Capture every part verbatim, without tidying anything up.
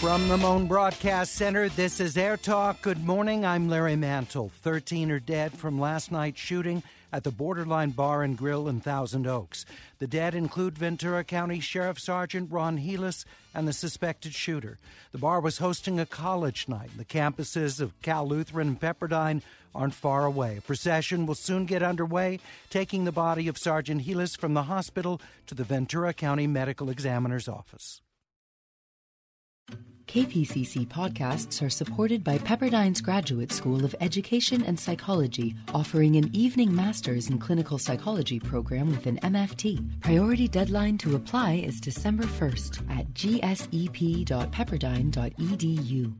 From the Moan Broadcast Center, this is Air Talk. Good morning, I'm Larry Mantle. thirteen are dead from last night's shooting at the Borderline Bar and Grill in Thousand Oaks. The dead include Ventura County Sheriff Sergeant Ron Helis and the suspected shooter. The bar was hosting a college night. The campuses of Cal Lutheran and Pepperdine aren't far away. A procession will soon get underway, taking the body of Sergeant Helis from the hospital to the Ventura County Medical Examiner's office. K P C C podcasts are supported by Pepperdine's Graduate School of Education and Psychology, offering an evening master's in clinical psychology program with an M F T. Priority deadline to apply is December first at g s e p dot pepperdine dot e d u.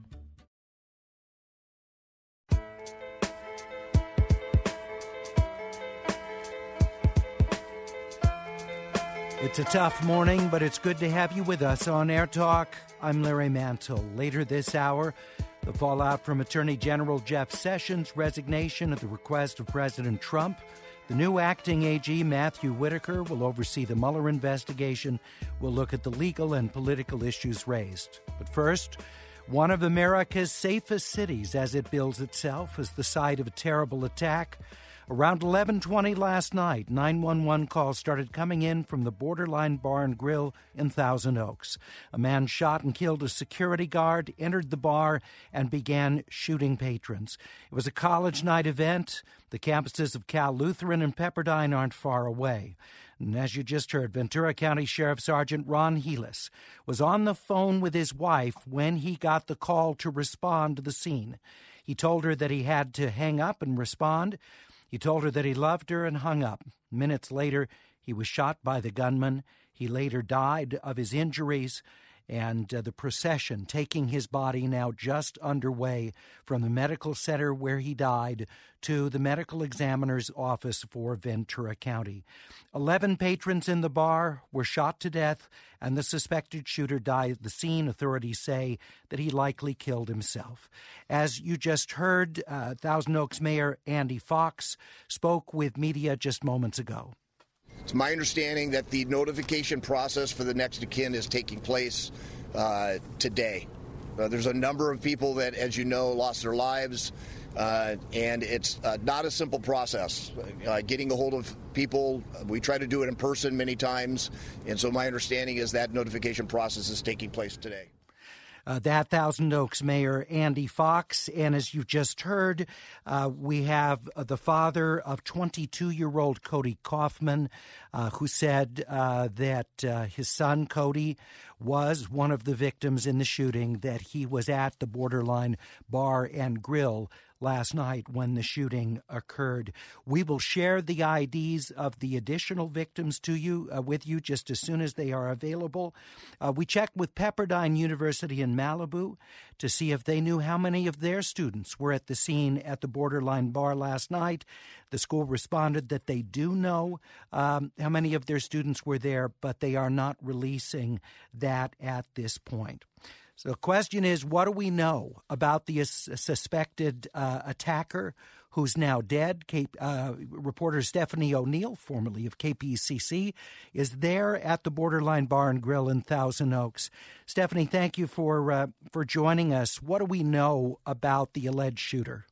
It's a tough morning, but it's good to have you with us on Air Talk. I'm Larry Mantle. Later this hour, the fallout from Attorney General Jeff Sessions' resignation at the request of President Trump. The new acting A G, Matthew Whitaker, will oversee the Mueller investigation. We'll look at the legal and political issues raised. But first, one of America's safest cities as it builds itself is the site of a terrible attack. Around eleven twenty last night, nine one one calls started coming in from the Borderline Bar and Grill in Thousand Oaks. A man shot and killed a security guard, entered the bar, and began shooting patrons. It was a college night event. The campuses of Cal Lutheran and Pepperdine aren't far away. And as you just heard, Ventura County Sheriff Sergeant Ron Helis was on the phone with his wife when he got the call to respond to the scene. He told her that he had to hang up and respond. He told her that he loved her and hung up. Minutes later, he was shot by the gunman. He later died of his injuries, and uh, the procession taking his body now just underway from the medical center where he died to the medical examiner's office for Ventura County. Eleven patrons in the bar were shot to death, and the suspected shooter died at the scene. Authorities say that he likely killed himself. As you just heard, uh, Thousand Oaks Mayor Andy Fox spoke with media just moments ago. It's my understanding that the notification process for the next of kin is taking place uh, today. Uh, there's a number of people that, as you know, lost their lives, uh, and it's uh, not a simple process. Uh, getting a hold of people, we try to do it in person many times, and so my understanding is that notification process is taking place today. Uh, that Thousand Oaks Mayor Andy Fox. And as you just heard, uh, we have uh, the father of twenty-two-year-old Cody Kaufman, uh, who said uh, that uh, his son, Cody, was one of the victims in the shooting, that he was at the Borderline Bar and Grill last night when the shooting occurred. We will share the I Ds of the additional victims to you uh, with you just as soon as they are available. Uh, we checked with Pepperdine University in Malibu to see if they knew how many of their students were at the scene at the Borderline Bar last night. The school responded that they do know um, how many of their students were there, but they are not releasing that at this point. So the question is, what do we know about the uh, suspected uh, attacker who's now dead? K- uh, reporter Stephanie O'Neill, formerly of K P C C, is there at the Borderline Bar and Grill in Thousand Oaks. Stephanie, thank you for uh, for joining us. What do we know about the alleged shooter?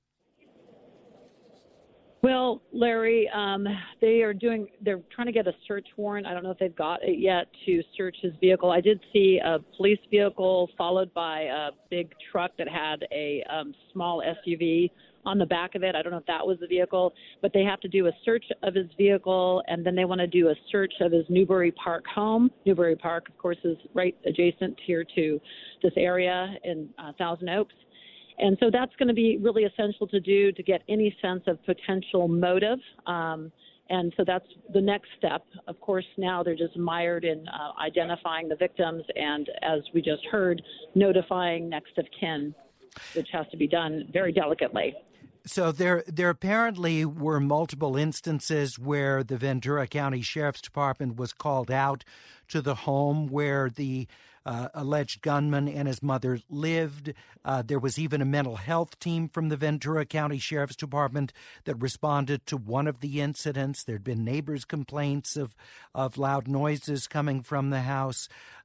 Well, Larry, um, they are doing, they're trying to get a search warrant. I don't know if they've got it yet to search his vehicle. I did see a police vehicle followed by a big truck that had a um, small S U V on the back of it. I don't know if that was the vehicle, but they have to do a search of his vehicle, and then they want to do a search of his Newbury Park home. Newbury Park, of course, is right adjacent here to this area in uh, Thousand Oaks. And so that's going to be really essential to do to get any sense of potential motive. Um, and so that's the next step. Of course, now they're just mired in uh, identifying the victims and, as we just heard, notifying next of kin, which has to be done very delicately. So there there apparently were multiple instances where the Ventura County Sheriff's Department was called out to the home where the uh, alleged gunman and his mother lived. Uh, there was even a mental health team from the Ventura County Sheriff's Department that responded to one of the incidents. There'd been neighbors' complaints of, of loud noises coming from the house.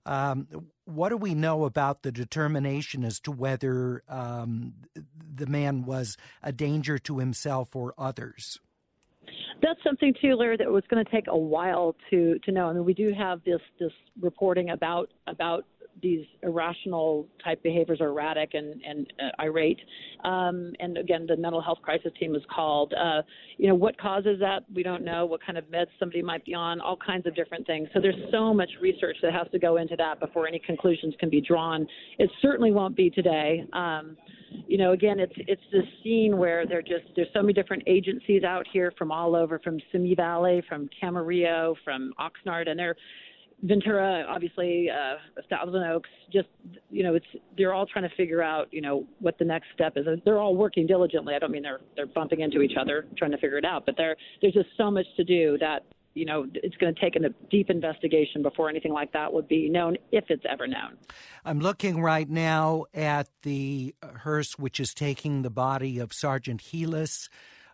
Um, what do we know about the determination as to whether um, the man was a danger to himself or others? That's something, too, Larry, that was going to take a while to, to know. I mean, we do have this this reporting about about these irrational type behaviors, or erratic and, and uh, irate. Um, and again, the mental health crisis team was called. Uh, you know, what causes that? We don't know. What kind of meds somebody might be on, all kinds of different things. So there's so much research that has to go into that before any conclusions can be drawn. It certainly won't be today. Um, you know, again, it's it's this scene where they're just, there's so many different agencies out here from all over, from Simi Valley, from Camarillo, from Oxnard, and they're Ventura, obviously, uh, Thousand Oaks, just, you know, it's, they're all trying to figure out, you know, what the next step is. They're all working diligently. I don't mean they're, they're bumping into each other, trying to figure it out, but there, there's just so much to do that, you know, it's going to take a deep investigation before anything like that would be known, if it's ever known. I'm looking right now at the hearse, which is taking the body of Sergeant Helas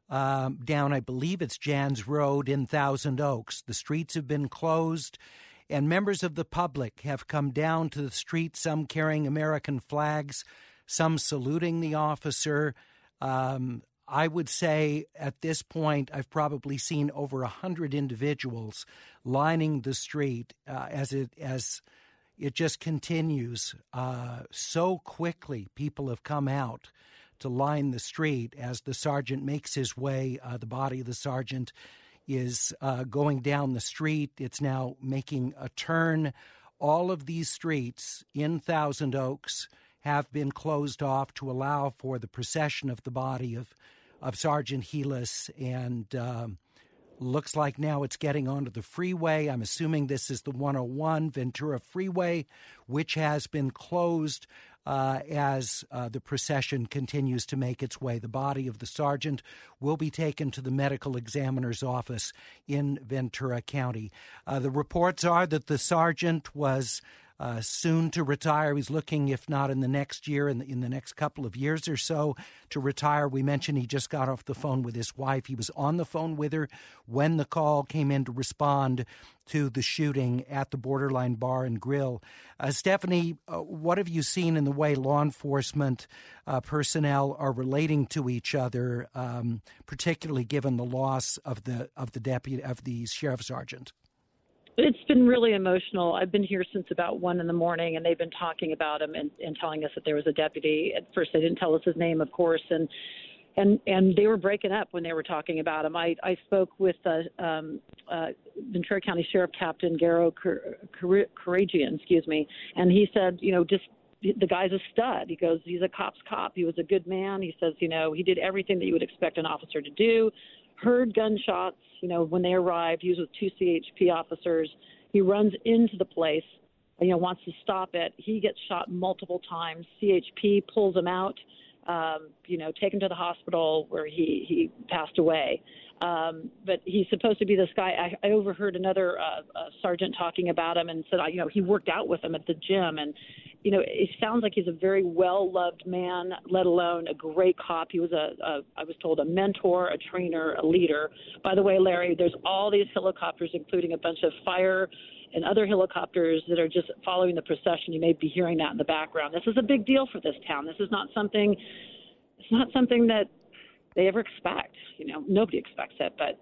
um, down, I believe it's Jans Road in Thousand Oaks. The streets have been closed, and members of the public have come down to the street, some carrying American flags, some saluting the officer. Um, I would say at this point I've probably seen over a hundred individuals lining the street uh, as it as it just continues uh, so quickly. People have come out to line the street as the sergeant makes his way. Uh, the body of the sergeant is uh, going down the street. It's now making a turn. All of these streets in Thousand Oaks have been closed off to allow for the procession of the body of, of Sergeant Helas, and um, looks like now it's getting onto the freeway. I'm assuming this is the one oh one Ventura Freeway, which has been closed Uh, as uh, the procession continues to make its way. The body of the sergeant will be taken to the medical examiner's office in Ventura County. Uh, the reports are that the sergeant was uh, soon to retire. He's looking, if not in the next year, in the, in the next couple of years or so, to retire. We mentioned he just got off the phone with his wife. He was on the phone with her when the call came in to respond to the shooting at the Borderline Bar and Grill. Uh, Stephanie, uh, what have you seen in the way law enforcement uh, personnel are relating to each other, um, particularly given the loss of the of the deputy of the sheriff sergeant? It's been really emotional. I've been here since about one in the morning, and they've been talking about him and, and telling us that there was a deputy. At first, they didn't tell us his name, of course, and and and they were breaking up when they were talking about him. I, I spoke with uh, um, uh, Ventura County Sheriff Captain Garo Karagian, excuse me, and he said, you know, just the guy's a stud. He goes, he's a cop's cop. He was a good man. He says, you know, he did everything that you would expect an officer to do. Heard gunshots, you know, when they arrived. He was with two C H P officers. He runs into the place, you know, wants to stop it. He gets shot multiple times. C H P pulls him out, um, you know, take him to the hospital where he, he passed away. Um, but he's supposed to be this guy. I, I overheard another uh, uh, sergeant talking about him and said, you know, he worked out with him at the gym. And, you know, it sounds like he's a very well-loved man, let alone a great cop. He was, a, a I was told, a mentor, a trainer, a leader. By the way, Larry, there's all these helicopters, including a bunch of fire and other helicopters that are just following the procession. You may be hearing that in the background. This is a big deal for this town. This is not something, it's not something that they ever expect. You know, nobody expects it, but.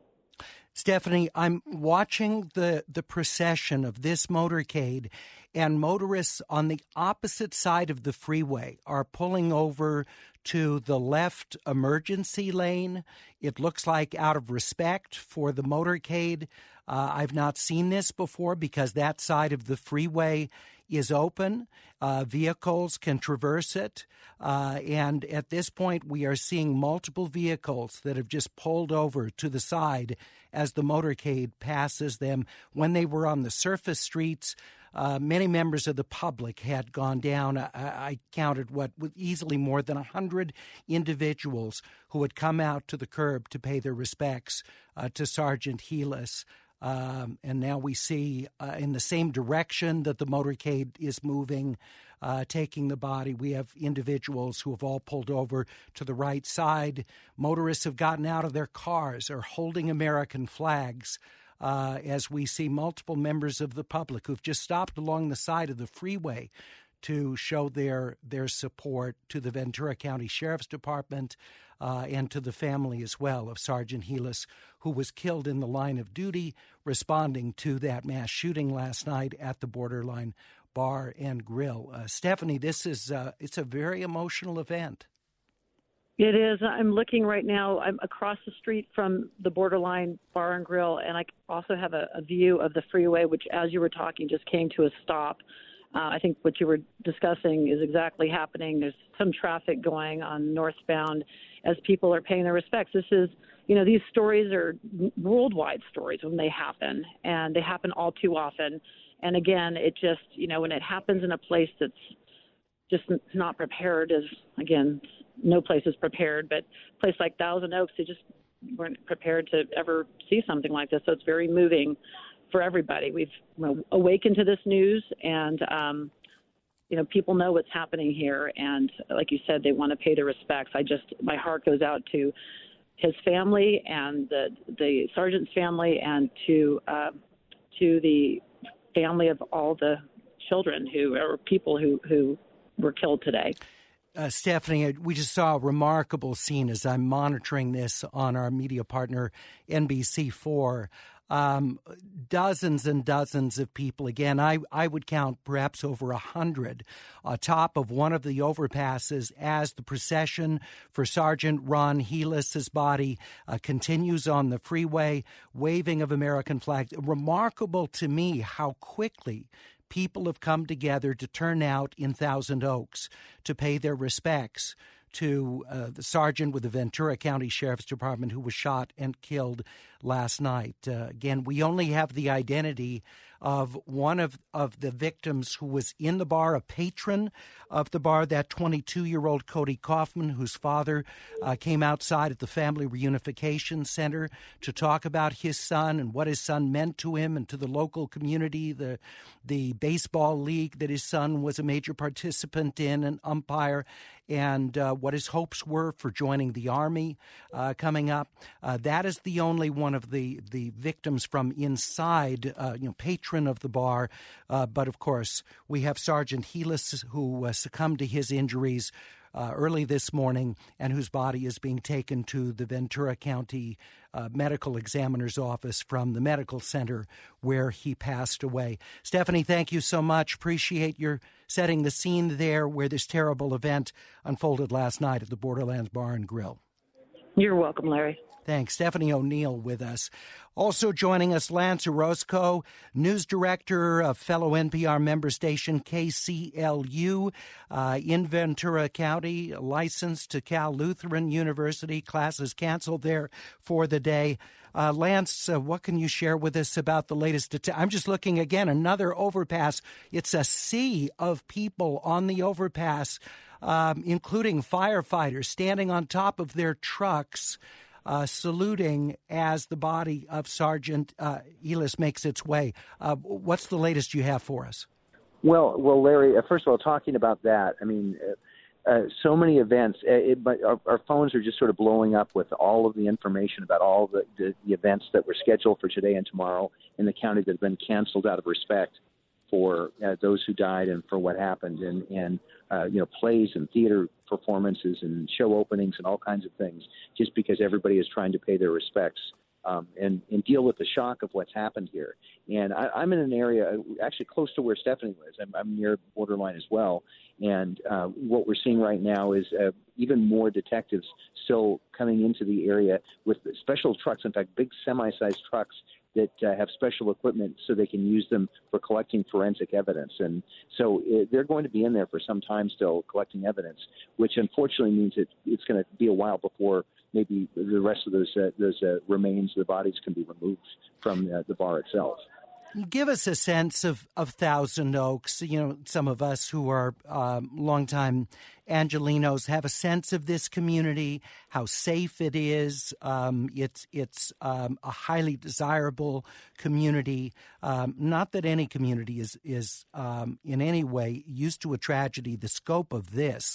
Stephanie, I'm watching the, the procession of this motorcade, and motorists on the opposite side of the freeway are pulling over to the left emergency lane. It looks like out of respect for the motorcade. Uh, I've not seen this before because that side of the freeway is open. Uh, vehicles can traverse it. Uh, and at this point, we are seeing multiple vehicles that have just pulled over to the side as the motorcade passes them. When they were on the surface streets, uh, many members of the public had gone down. I, I counted what easily more than one hundred individuals who had come out to the curb to pay their respects uh, to Sergeant Helas. Um, and now we see uh, in the same direction that the motorcade is moving, uh, taking the body. We have individuals who have all pulled over to the right side. Motorists have gotten out of their cars, are holding American flags. uh, as we see multiple members of the public who've just stopped along the side of the freeway to show their their support to the Ventura County Sheriff's Department uh, and to the family as well of Sergeant Helas, who was killed in the line of duty responding to that mass shooting last night at the Borderline Bar and Grill. Uh, Stephanie, this is uh, it's a very emotional event. It is. I'm looking right now. I'm across the street from the Borderline Bar and Grill, and I also have a, a view of the freeway, which, as you were talking, just came to a stop. Uh, I think what you were discussing is exactly happening. There's some traffic going on northbound as people are paying their respects. This is, you know, these stories are worldwide stories when they happen, and they happen all too often. And again, it just, you know, when it happens in a place that's just not prepared, as again, no place is prepared, but a place like Thousand Oaks, they just weren't prepared to ever see something like this. So it's very moving for everybody. We've you know, awakened to this news, and um, you know, people know what's happening here, and like you said, they want to pay their respects. I just, my heart goes out to his family and the the sergeant's family, and to uh, to the family of all the children who or people who who were killed today. Uh, Stephanie, we just saw a remarkable scene as I'm monitoring this on our media partner, N B C four. Um, dozens and dozens of people. Again, I, I would count perhaps over a hundred atop of one of the overpasses as the procession for Sergeant Ron Helas's body uh, continues on the freeway, waving of American flags. Remarkable to me how quickly people have come together to turn out in Thousand Oaks to pay their respects to uh, the sergeant with the Ventura County Sheriff's Department who was shot and killed last night. Uh, again, we only have the identity of one of, of the victims who was in the bar, a patron of the bar, that twenty-two-year-old Cody Kaufman, whose father uh, came outside at the Family Reunification Center to talk about his son and what his son meant to him and to the local community, the, the baseball league that his son was a major participant in, an umpire, and uh, what his hopes were for joining the Army uh, coming up. Uh, that is the only one of the, the victims from inside, uh, you know, patron of the bar. Uh, but, of course, we have Sergeant Helas, who uh, succumbed to his injuries uh, early this morning and whose body is being taken to the Ventura County uh, Medical Examiner's Office from the medical center where he passed away. Stephanie, thank you so much. Appreciate your setting the scene there where this terrible event unfolded last night at the Borderlands Bar and Grill. You're welcome, Larry. Thanks. Stephanie O'Neill with us. Also joining us, Lance Orozco, news director of fellow N P R member station K C L U uh, in Ventura County, licensed to Cal Lutheran University. Classes canceled there for the day. Uh, Lance, uh, what can you share with us about the latest? Det- I'm just looking again, another overpass. It's a sea of people on the overpass, um, including firefighters standing on top of their trucks, Uh, saluting as the body of Sergeant uh, Helas makes its way. Uh, what's the latest you have for us? Well, well, Larry, uh, first of all, talking about that, I mean, uh, uh, so many events, uh, it, but our, our phones are just sort of blowing up with all of the information about all the, the, the events that were scheduled for today and tomorrow in the county that have been canceled out of respect for uh, those who died and for what happened, and, and uh, you know, plays and theater performances and show openings and all kinds of things, just because everybody is trying to pay their respects um, and, and deal with the shock of what's happened here. And I, I'm in an area actually close to where Stephanie lives. I'm, I'm near borderline as well. And uh, what we're seeing right now is uh, even more detectives still coming into the area with special trucks, in fact, big semi-sized trucks that uh, have special equipment so they can use them for collecting forensic evidence. And so uh, they're going to be in there for some time still collecting evidence, which unfortunately means that it's going to be a while before maybe the rest of those uh, those uh, remains, the bodies, can be removed from uh, the bar itself. Give us a sense of, of Thousand Oaks. You know, some of us who are um, longtime Angelenos have a sense of this community, how safe it is. Um, it's it's um, a highly desirable community. Um, not that any community is, is um, in any way used to a tragedy, the scope of this.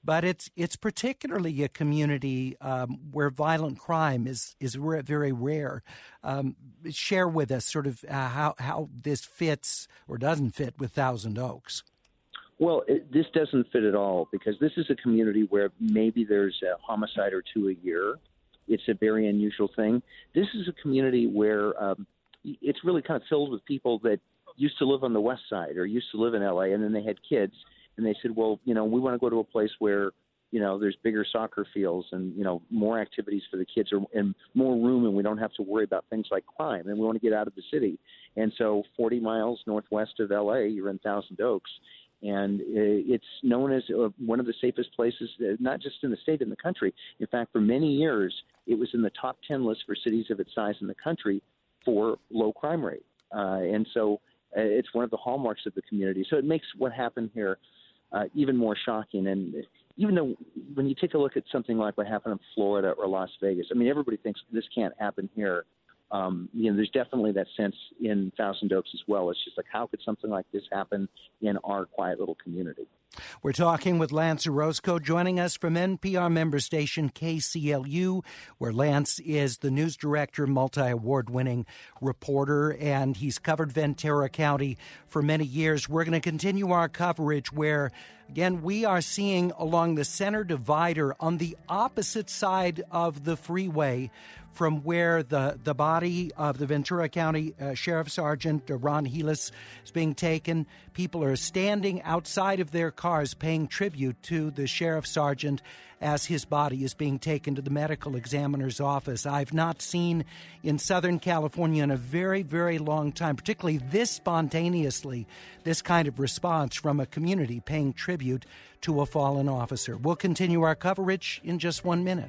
but it's it's particularly a community um, where violent crime is is very rare. Um, share with us sort of uh, how how this fits or doesn't fit with Thousand Oaks. Well, it, this doesn't fit at all because this is a community where maybe there's a homicide or two a year. It's a very unusual thing. This is a community where um, it's really kind of filled with people that used to live on the West Side or used to live in L A, and then they had kids, and they said, well, you know, we want to go to a place where, you know, there's bigger soccer fields and, you know, more activities for the kids or, and more room, and we don't have to worry about things like crime, and we want to get out of the city. And so forty miles northwest of L A, you're in Thousand Oaks, and it's known as one of the safest places, not just in the state, in the country. In fact, for many years, it was in the top ten list for cities of its size in the country for low crime rate. Uh, and so uh, it's one of the hallmarks of the community. So it makes what happened here uh, even more shocking. And even though when you take a look at something like what happened in Florida or Las Vegas, I mean, everybody thinks this can't happen here. Um, you know, there's definitely that sense in Thousand Oaks as well. It's just like, how could something like this happen in our quiet little community? We're talking with Lance Orozco, joining us from N P R member station K C L U, where Lance is the news director, multi-award-winning reporter, and he's covered Ventura County for many years. We're going to continue our coverage where, again, we are seeing along the center divider on the opposite side of the freeway from where the, the body of the Ventura County uh, Sheriff Sergeant uh, Ron Helus is being taken. People are standing outside of their cars paying tribute to the Sheriff Sergeant as his body is being taken to the medical examiner's office. I've not seen in Southern California in a very, very long time, particularly this spontaneously, this kind of response from a community paying tribute to a fallen officer. We'll continue our coverage in just one minute.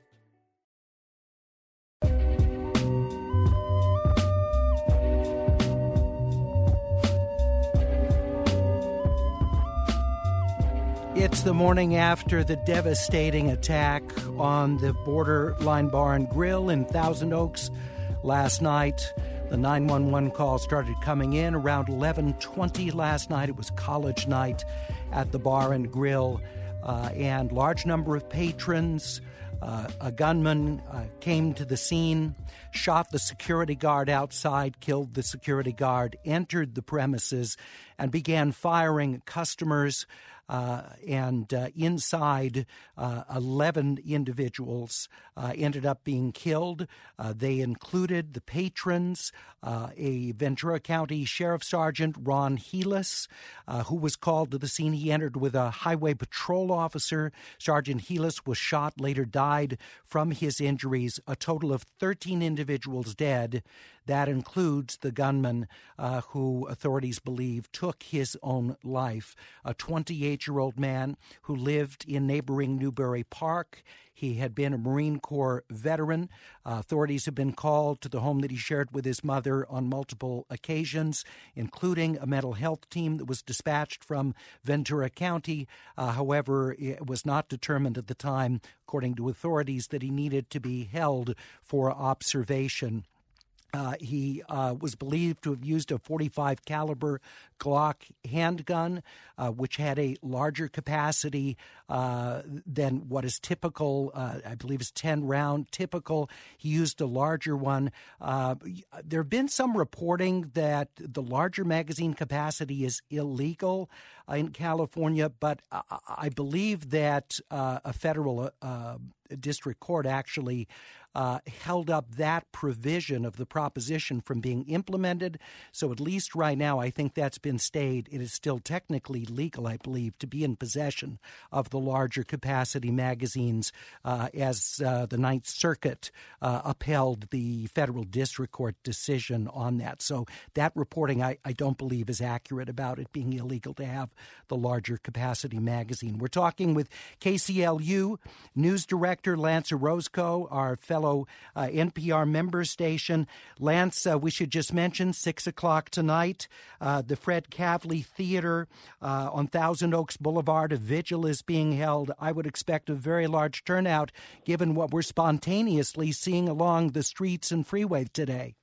It's the morning after the devastating attack on the Borderline Bar and Grill in Thousand Oaks last night. The nine one one call started coming in around eleven twenty last night. It was college night at the Bar and Grill, uh, and large number of patrons. Uh, a gunman uh, came to the scene, shot the security guard outside, killed the security guard, entered the premises, and began firing at customers. Uh, and uh, inside, uh, eleven individuals uh, ended up being killed. Uh, they included the patrons, uh, a Ventura County Sheriff Sergeant, Ron Helus, uh, who was called to the scene. He entered with a highway patrol officer. Sergeant Helus was shot, later died from his injuries. A total of thirteen individuals dead. That includes the gunman uh, who authorities believe took his own life, a twenty-eight-year-old man who lived in neighboring Newbury Park. He had been a Marine Corps veteran. Uh, authorities have been called to the home that he shared with his mother on multiple occasions, including a mental health team that was dispatched from Ventura County. Uh, however, it was not determined at the time, according to authorities, that he needed to be held for observation. Uh, he uh, was believed to have used a forty-five caliber Glock handgun, uh, which had a larger capacity uh, than what is typical. Uh, I believe is ten round typical. He used a larger one. Uh, there have been some reporting that the larger magazine capacity is illegal uh, in California, but I, I believe that uh, a federal uh, district court actually Uh, held up that provision of the proposition from being implemented. So at least right now, I think that's been stayed. It is still technically legal, I believe, to be in possession of the larger capacity magazines uh, as uh, the Ninth Circuit uh, upheld the federal district court decision on that. So that reporting, I, I don't believe, is accurate about it being illegal to have the larger capacity magazine. We're talking with K C L U news director Lance Orozco, our fellow Uh, N P R member station. Lance, uh, we should just mention, six o'clock tonight, uh, the Fred Kavli Theater uh, on Thousand Oaks Boulevard. A vigil is being held. I would expect a very large turnout, given what we're spontaneously seeing along the streets and freeway today.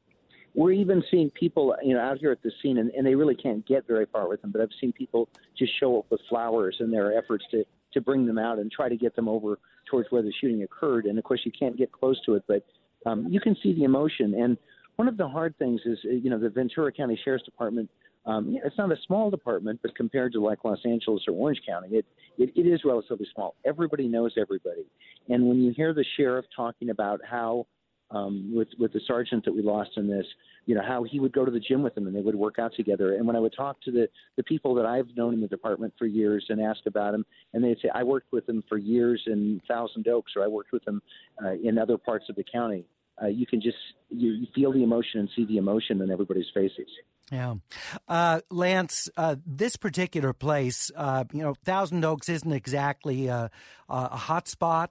We're even seeing people, you know, out here at the scene, and, and they really can't get very far with them, but I've seen people just show up with flowers in their efforts to, to bring them out and try to get them over towards where the shooting occurred. And, of course, you can't get close to it, but um, you can see the emotion. And one of the hard things is, you know, the Ventura County Sheriff's Department, um, it's not a small department, but compared to like Los Angeles or Orange County, it, it, it is relatively small. Everybody knows everybody. And when you hear the sheriff talking about how, um, with, with the sergeant that we lost in this, you know, how he would go to the gym with them and they would work out together. And when I would talk to the, the people that I've known in the department for years and ask about him, and they'd say, I worked with him for years in Thousand Oaks, or I worked with him uh, in other parts of the county. Uh, you can just you, you feel the emotion and see the emotion in everybody's faces. Yeah. Uh, Lance, uh, this particular place, uh, you know, Thousand Oaks isn't exactly a, a hot spot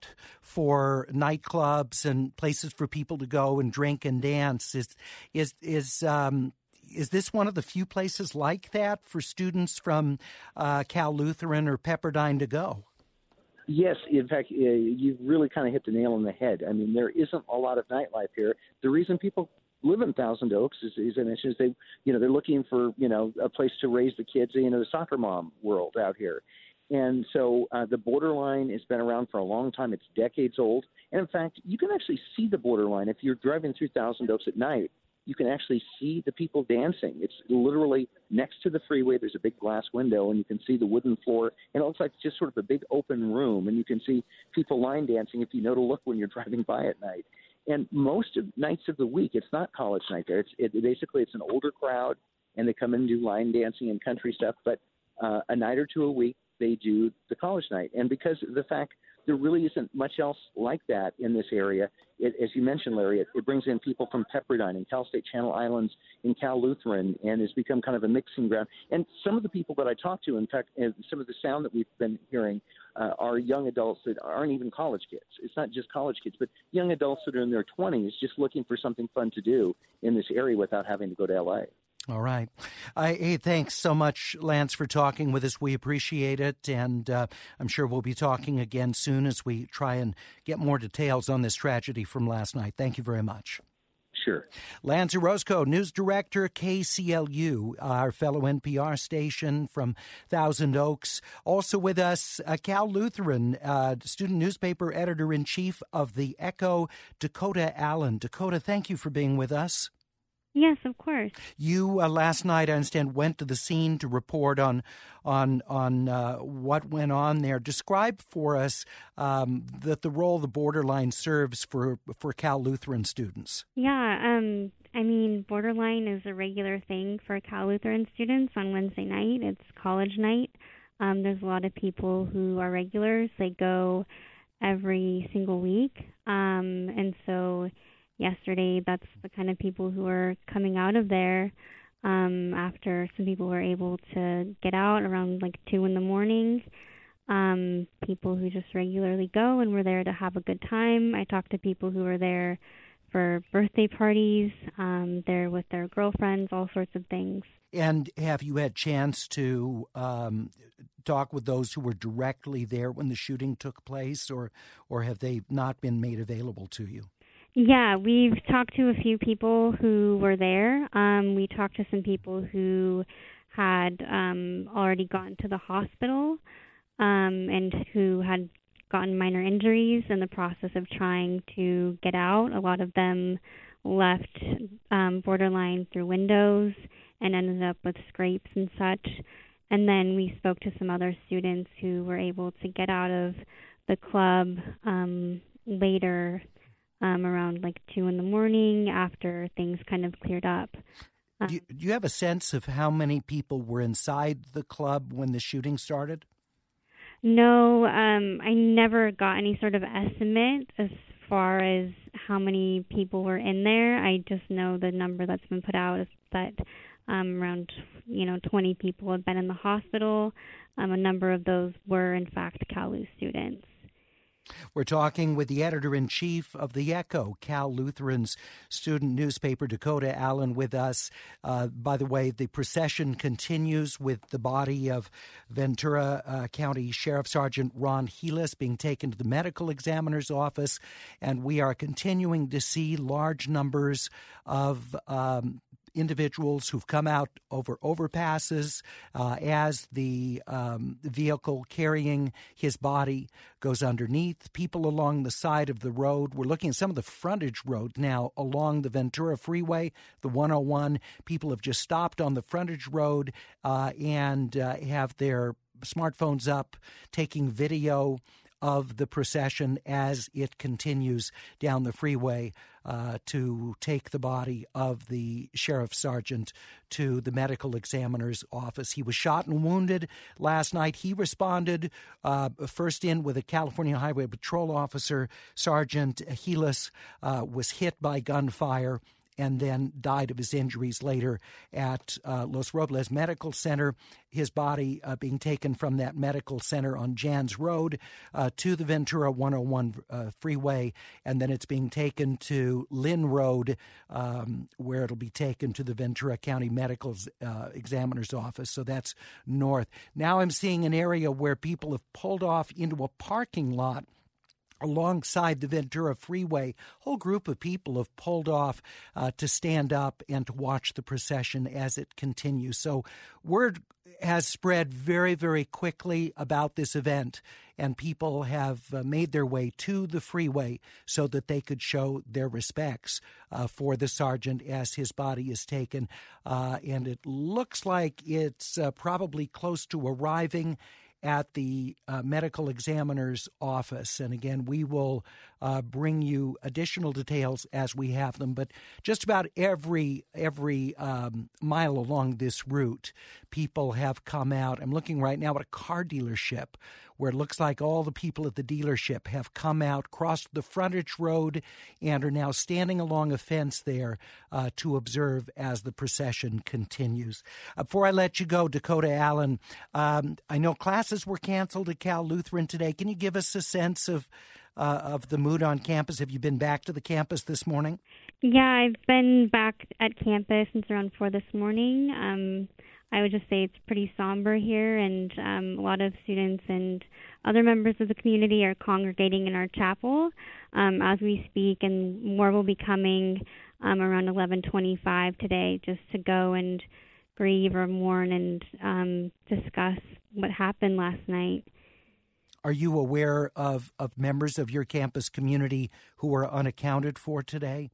for nightclubs and places for people to go and drink and dance. Is, is, is, um, is this one of the few places like that for students from uh, Cal Lutheran or Pepperdine to go? Yes, in fact, uh, you really kind of hit the nail on the head. I mean, there isn't a lot of nightlife here. The reason people live in Thousand Oaks, as, as I mentioned, is they, you know, they're looking for, you know, a place to raise the kids, you know, the soccer mom world out here. And so uh, the borderline has been around for a long time. It's decades old. And in fact, you can actually see the borderline. If you're driving through Thousand Oaks at night, you can actually see the people dancing. It's literally next to the freeway. There's a big glass window, and you can see the wooden floor. And it looks like just sort of a big open room, and you can see people line dancing if you know to look when you're driving by at night. And most of nights of the week, it's not college night there. It's it, basically it's an older crowd, and they come in and do line dancing and country stuff. But uh, a night or two a week, they do the college night. And because of the fact there really isn't much else like that in this area, it, as you mentioned, Larry, it, it brings in people from Pepperdine and Cal State Channel Islands and Cal Lutheran, and has become kind of a mixing ground. And some of the people that I talk to, in fact, and some of the sound that we've been hearing uh, are young adults that aren't even college kids. It's not just college kids, but young adults that are in their twenties just looking for something fun to do in this area without having to go to L A. All right. I, hey, thanks so much, Lance, for talking with us. We appreciate it, and uh, I'm sure we'll be talking again soon as we try and get more details on this tragedy from last night. Thank you very much. Sure. Lance Orozco, news director, K C L U, our fellow N P R station from Thousand Oaks. Also with us, uh, Cal Lutheran, uh, student newspaper editor-in-chief of the Echo, Dakota Allen. Dakota, thank you for being with us. Yes, of course. You uh, last night, I understand, went to the scene to report on on on uh, what went on there. Describe for us um, the the role the Borderline serves for for Cal Lutheran students. Yeah, um, I mean, Borderline is a regular thing for Cal Lutheran students on Wednesday night. It's college night. Um, there's a lot of people who are regulars. They go every single week, um, and so. Yesterday, that's the kind of people who are coming out of there um, after some people were able to get out around like two in the morning. Um, people who just regularly go and were there to have a good time. I talked to people who were there for birthday parties, um, there with their girlfriends, all sorts of things. And have you had chance to um, talk with those who were directly there when the shooting took place, or or have they not been made available to you? Yeah, we've talked to a few people who were there. Um, we talked to some people who had um, already gone to the hospital um, and who had gotten minor injuries in the process of trying to get out. A lot of them left um, Borderline through windows and ended up with scrapes and such. And then we spoke to some other students who were able to get out of the club um, later Um, around like two in the morning after things kind of cleared up. Um, do, you, do you have a sense of how many people were inside the club when the shooting started? No, um, I never got any sort of estimate as far as how many people were in there. I just know the number that's been put out is that um, around, you know, twenty people have been in the hospital. Um, a number of those were, in fact, Cal Lu students. We're talking with the editor-in-chief of the Echo, Cal Lutheran's student newspaper, Dakota Allen, with us. Uh, by the way, the procession continues with the body of Ventura uh, County Sheriff Sergeant Ron Helis being taken to the medical examiner's office, and we are continuing to see large numbers of um, individuals who've come out over overpasses uh, as the um, vehicle carrying his body goes underneath. People along the side of the road. We're looking at some of the frontage road now along the Ventura Freeway, the one oh one. People have just stopped on the frontage road uh, and uh, have their smartphones up, taking video of the procession as it continues down the freeway uh, to take the body of the sheriff's sergeant to the medical examiner's office. He was shot and wounded last night. He responded uh, first in with a California Highway Patrol officer. Sergeant Helis uh, was hit by gunfire and then died of his injuries later at uh, Los Robles Medical Center. His body uh, being taken from that medical center on Jans Road uh, to the Ventura one oh one uh, freeway, and then it's being taken to Lynn Road, um, where it'll be taken to the Ventura County Medical uh, Examiner's Office. So that's north. Now I'm seeing an area where people have pulled off into a parking lot alongside the Ventura Freeway. A whole group of people have pulled off uh, to stand up and to watch the procession as it continues. So word has spread very, very quickly about this event, and people have uh, made their way to the freeway so that they could show their respects uh, for the sergeant as his body is taken. Uh, and it looks like it's uh, probably close to arriving at the uh, medical examiner's office. And again, we will uh, bring you additional details as we have them. But just about every every um, mile along this route, people have come out. I'm looking right now at a car dealership where it looks like all the people at the dealership have come out, crossed the frontage road, and are now standing along a fence there uh, to observe as the procession continues. Uh, before I let you go, Dakota Allen, um, I know classes were canceled at Cal Lutheran today. Can you give us a sense of uh, of the mood on campus? Have you been back to the campus this morning? Yeah, I've been back at campus since around four this morning. Um, I would just say it's pretty somber here, and um, a lot of students and other members of the community are congregating in our chapel um, as we speak, and more will be coming um, around eleven twenty-five today just to go and grieve or mourn and um, discuss what happened last night. Are you aware of, of members of your campus community who are unaccounted for today?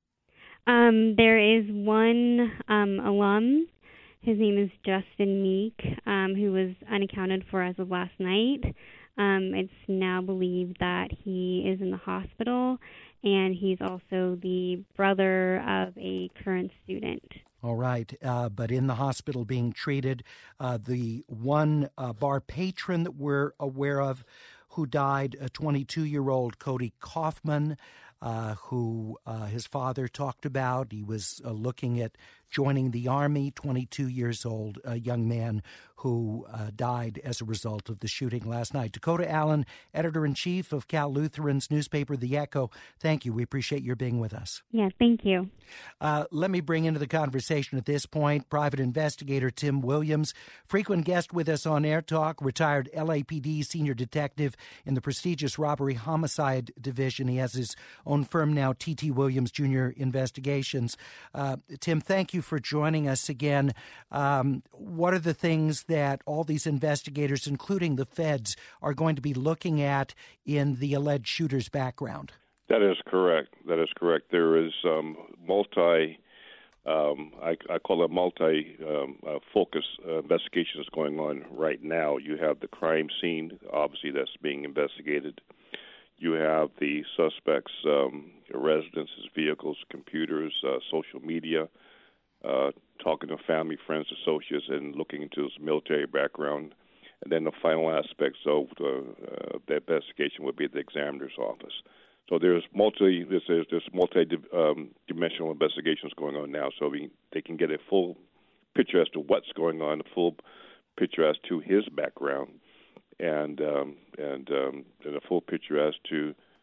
Um, there is one um, alum. His name is Justin Meek, um, who was unaccounted for as of last night. Um, it's now believed that he is in the hospital, and he's also the brother of a current student. All right, uh, but in the hospital being treated. Uh, the one uh, bar patron that we're aware of who died, a twenty-two-year-old Cody Kaufman, uh, who uh, his father talked about. He was uh, looking at joining the Army, twenty-two years old, a young man who uh, died as a result of the shooting last night. Dakota Allen, editor-in-chief of Cal Lutheran's newspaper, The Echo, thank you. We appreciate your being with us. Yeah, thank you. Uh, let me bring into the conversation at this point private investigator Tim Williams, frequent guest with us on Air Talk, retired L A P D senior detective in the prestigious Robbery Homicide Division. He has his own firm now, T T Williams Junior Investigations. Uh, Tim, thank you for joining us again. Um, what are the things that all these investigators, including the feds, are going to be looking at in the alleged shooter's background? That is correct. That is correct. There is um, multi, um, I, I call it multi um, uh, focus uh, investigations going on right now. You have the crime scene, obviously, that's being investigated. You have the suspects' um, residences, vehicles, computers, uh, social media, uh, talking to family, friends, associates, and looking into his military background. And then the final aspects of the, uh, the investigation would be the examiner's office. So there's multi this is there's multi um, dimensional investigations going on now, so we, they can get a full picture as to what's going on, a full picture as to his background, and um, and um, and a full picture as to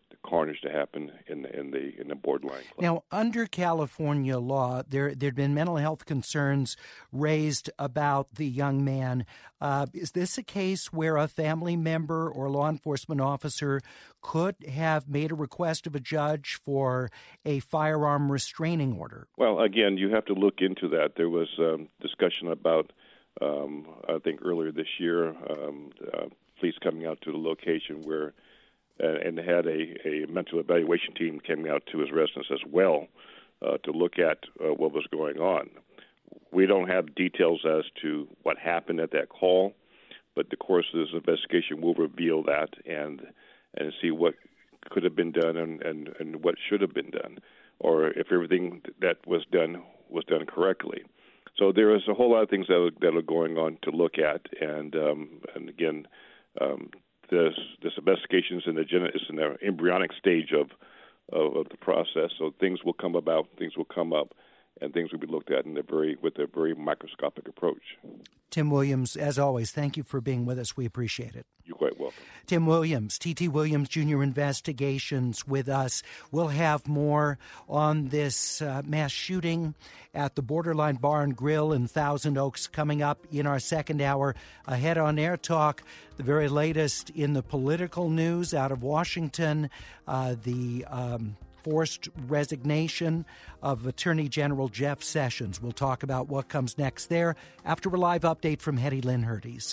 the carnage to happen in the in the in the borderline club. Now, under California law, there there'd been mental health concerns raised about the young man. Uh, is this a case where a family member or law enforcement officer could have made a request of a judge for a firearm restraining order? Well, again, you have to look into that. There was um, discussion about, um, I think earlier this year, um, uh, police coming out to the location where. And had a, a mental evaluation team coming out to his residence as well uh, to look at uh, what was going on. We don't have details as to what happened at that call, but the course of this investigation will reveal that and and see what could have been done and, and, and what should have been done, or if everything that was done was done correctly. So there is a whole lot of things that are, that are going on to look at, and um, and again. Um, This, this investigation is in the is in the embryonic stage of, of of the process, so things will come about, things will come up, and things will be looked at in a very with a very microscopic approach. Tim Williams, as always, thank you for being with us. We appreciate it. You're quite welcome. Tim Williams, T T Williams Junior Investigations with us. We'll have more on this uh, mass shooting at the Borderline Bar and Grill in Thousand Oaks coming up in our second hour. Ahead on Air Talk, the very latest in the political news out of Washington, uh, the um, forced resignation of Attorney General Jeff Sessions. We'll talk about what comes next there after a live update from Hetty Lynn Herdes.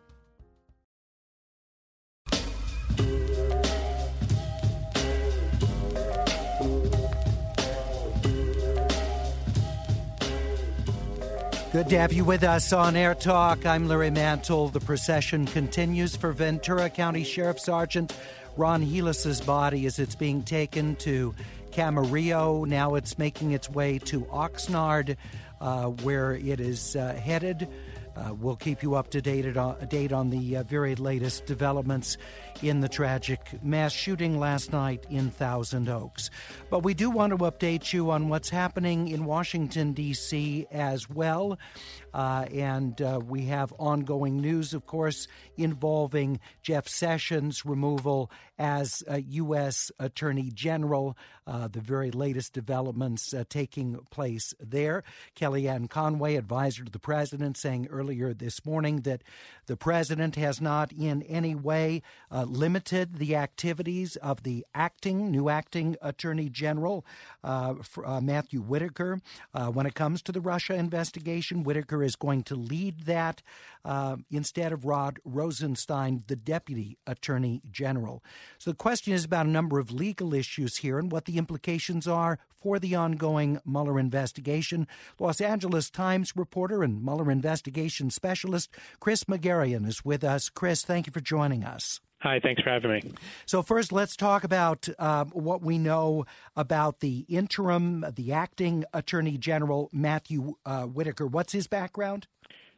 Good to have you with us on Air Talk. I'm Larry Mantle. The procession continues for Ventura County Sheriff Sergeant Ron Helis's body as it's being taken to Camarillo. Now it's making its way to Oxnard, uh, where it is uh, headed. Uh, we'll keep you up to date on, date on the uh, very latest developments in the tragic mass shooting last night in Thousand Oaks. But we do want to update you on what's happening in Washington, D C as well. Uh, and uh, we have ongoing news, of course, involving Jeff Sessions' removal as a U S Attorney General, uh, the very latest developments uh, taking place there. Kellyanne Conway, advisor to the president, saying earlier this morning that the president has not in any way uh, limited the activities of the acting, new acting Attorney General, uh, for, uh, Matthew Whitaker. Uh, when it comes to the Russia investigation, Whitaker is going to lead that uh, instead of Rod Rosenstein, the Deputy Attorney General. So the question is about a number of legal issues here and what the implications are for the ongoing Mueller investigation. Los Angeles Times reporter and Mueller investigation specialist Chris Magarian is with us. Chris, thank you for joining us. Hi, thanks for having me. So first, let's talk about uh, what we know about the interim, the acting Attorney General, Matthew uh, Whitaker. What's his background?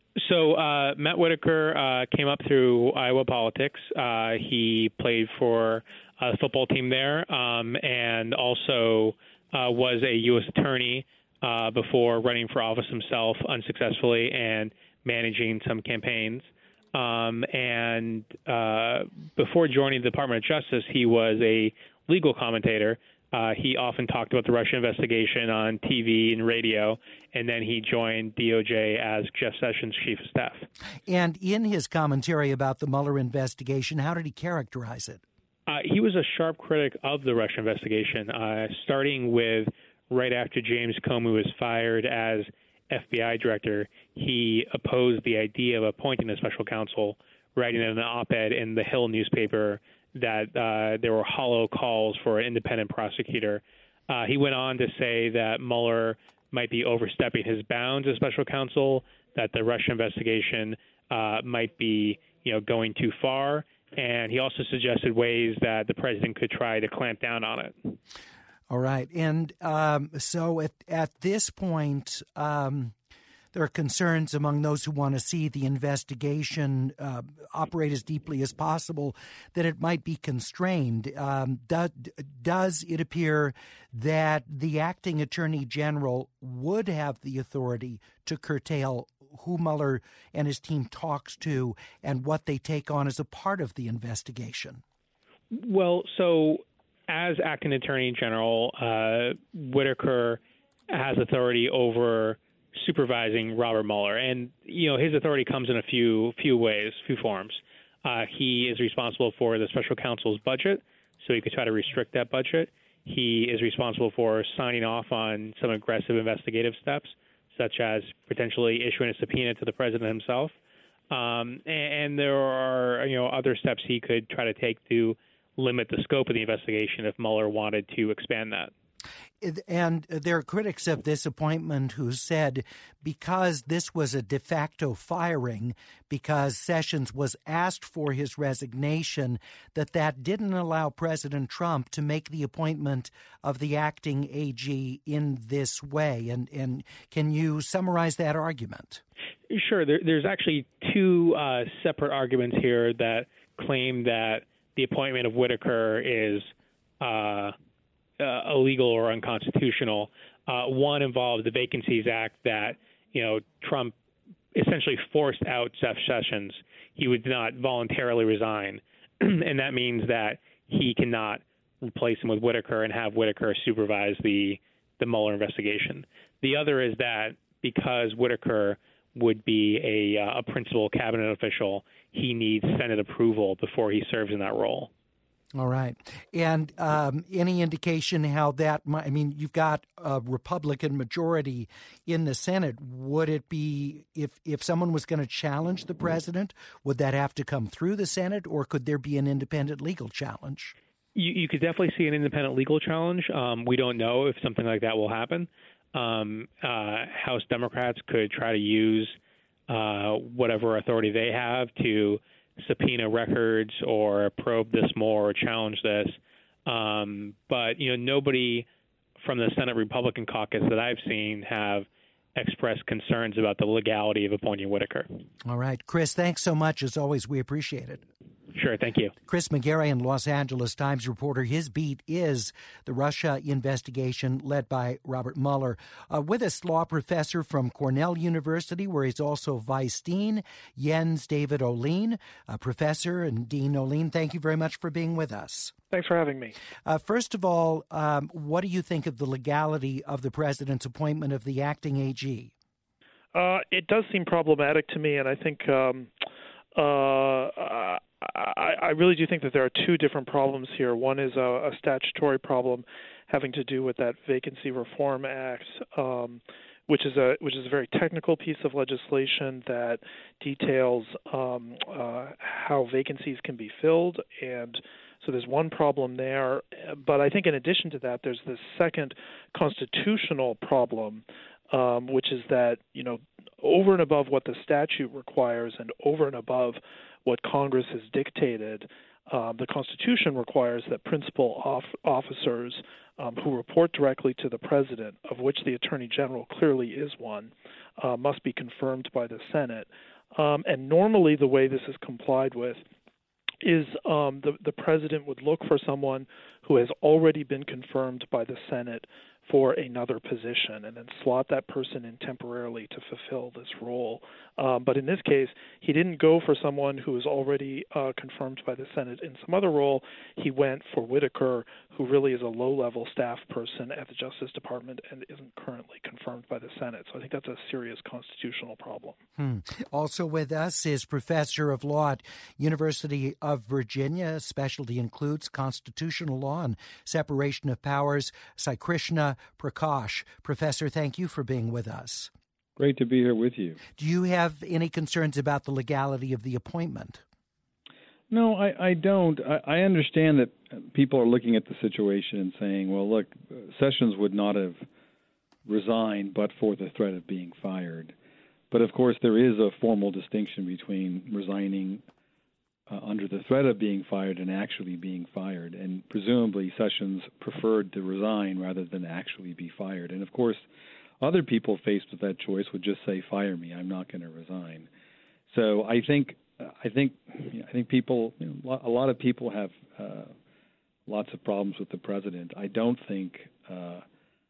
So uh, Matt Whitaker uh, came up through Iowa politics. Uh, he played for a football team there um, and also uh, was a U S attorney uh, before running for office himself unsuccessfully and managing some campaigns. Um, and uh, before joining the Department of Justice, he was a legal commentator. Uh, he often talked about the Russia investigation on T V and radio, and then he joined D O J as Jeff Sessions' chief of staff. And in his commentary about the Mueller investigation, how did he characterize it? Uh, he was a sharp critic of the Russia investigation, uh, starting with right after James Comey was fired as F B I director. He opposed the idea of appointing a special counsel, writing in an op-ed in the Hill newspaper that uh, there were hollow calls for an independent prosecutor. Uh, he went on to say that Mueller might be overstepping his bounds as special counsel, that the Russia investigation uh, might be, you know, going too far, and he also suggested ways that the president could try to clamp down on it. All right. And um, so at, at this point, um, there are concerns among those who want to see the investigation uh, operate as deeply as possible that it might be constrained. Um, do, does it appear that the acting attorney general would have the authority to curtail who Mueller and his team talks to and what they take on as a part of the investigation? Well, so as acting attorney general, uh, Whitaker has authority over supervising Robert Mueller, and you know his authority comes in a few few ways, few forms. Uh, he is responsible for the special counsel's budget, so he could try to restrict that budget. He is responsible for signing off on some aggressive investigative steps, such as potentially issuing a subpoena to the president himself. Um, and, and there are you know other steps he could try to take to limit the scope of the investigation if Mueller wanted to expand that. And there are critics of this appointment who said because this was a de facto firing, because Sessions was asked for his resignation, that that didn't allow President Trump to make the appointment of the acting A G in this way. And, and can you summarize that argument? Sure. There, there's actually two uh, separate arguments here that claim that the appointment of Whitaker is uh, Uh, illegal or unconstitutional. Uh, one involves the Vacancies Act that, you know, Trump essentially forced out Jeff Sessions. He would not voluntarily resign, and that means that he cannot replace him with Whitaker and have Whitaker supervise the, the Mueller investigation. The other is that because Whitaker would be a, uh, a principal cabinet official, he needs Senate approval before he serves in that role. All right. And um, any indication how that might, I mean, you've got a Republican majority in the Senate. Would it be, if, if someone was going to challenge the president, would that have to come through the Senate, or could there be an independent legal challenge? You, you could definitely see an independent legal challenge. Um, we don't know if something like that will happen. Um, uh, House Democrats could try to use uh, whatever authority they have to subpoena records or probe this more or challenge this. Um, but, you know, nobody from the Senate Republican caucus that I've seen have expressed concerns about the legality of appointing Whitaker. All right. Chris, thanks so much. As always, we appreciate it. Sure. Thank you. Chris McGarry, Los Angeles Times reporter. His beat is the Russia investigation led by Robert Mueller. Uh, with us, law professor from Cornell University, where he's also vice dean, Jens David Olien. Uh, professor and Dean Olien, thank you very much for being with us. Thanks for having me. Uh, first of all, um, what do you think of the legality of the president's appointment of the acting A G? Uh, it does seem problematic to me, and I think um, uh, I, I really do think that there are two different problems here. One is a, a statutory problem having to do with that Vacancy Reform Act, um, which is a which is a very technical piece of legislation that details um, uh, how vacancies can be filled, and so there's one problem there. But I think in addition to that, there's this second constitutional problem, um, which is that, you know, over and above what the statute requires and over and above what Congress has dictated, um, the Constitution requires that principal off- officers um, who report directly to the president, of which the Attorney General clearly is one, uh, must be confirmed by the Senate. Um, and normally the way this is complied with is um, the, the president would look for someone who has already been confirmed by the Senate for another position and then slot that person in temporarily to fulfill this role. Um, but in this case, he didn't go for someone who was already uh, confirmed by the Senate in some other role. He went for Whitaker, who really is a low-level staff person at the Justice Department and isn't currently confirmed by the Senate. So I think that's a serious constitutional problem. Hmm. Also with us is Professor of Law at University of Virginia. Specialty includes constitutional law and separation of powers, Sai Krishna Prakash. Professor, thank you for being with us. Great to be here with you. Do you have any concerns about the legality of the appointment? No, I, I don't. I, I understand that people are looking at the situation and saying, well, look, Sessions would not have resigned but for the threat of being fired. But, of course, there is a formal distinction between resigning uh, under the threat of being fired and actually being fired. And presumably Sessions preferred to resign rather than actually be fired. And, of course, other people faced with that choice would just say, fire me, I'm not going to resign. So I think I think you know, I think people, you know, a lot of people have uh, lots of problems with the president. I don't think uh,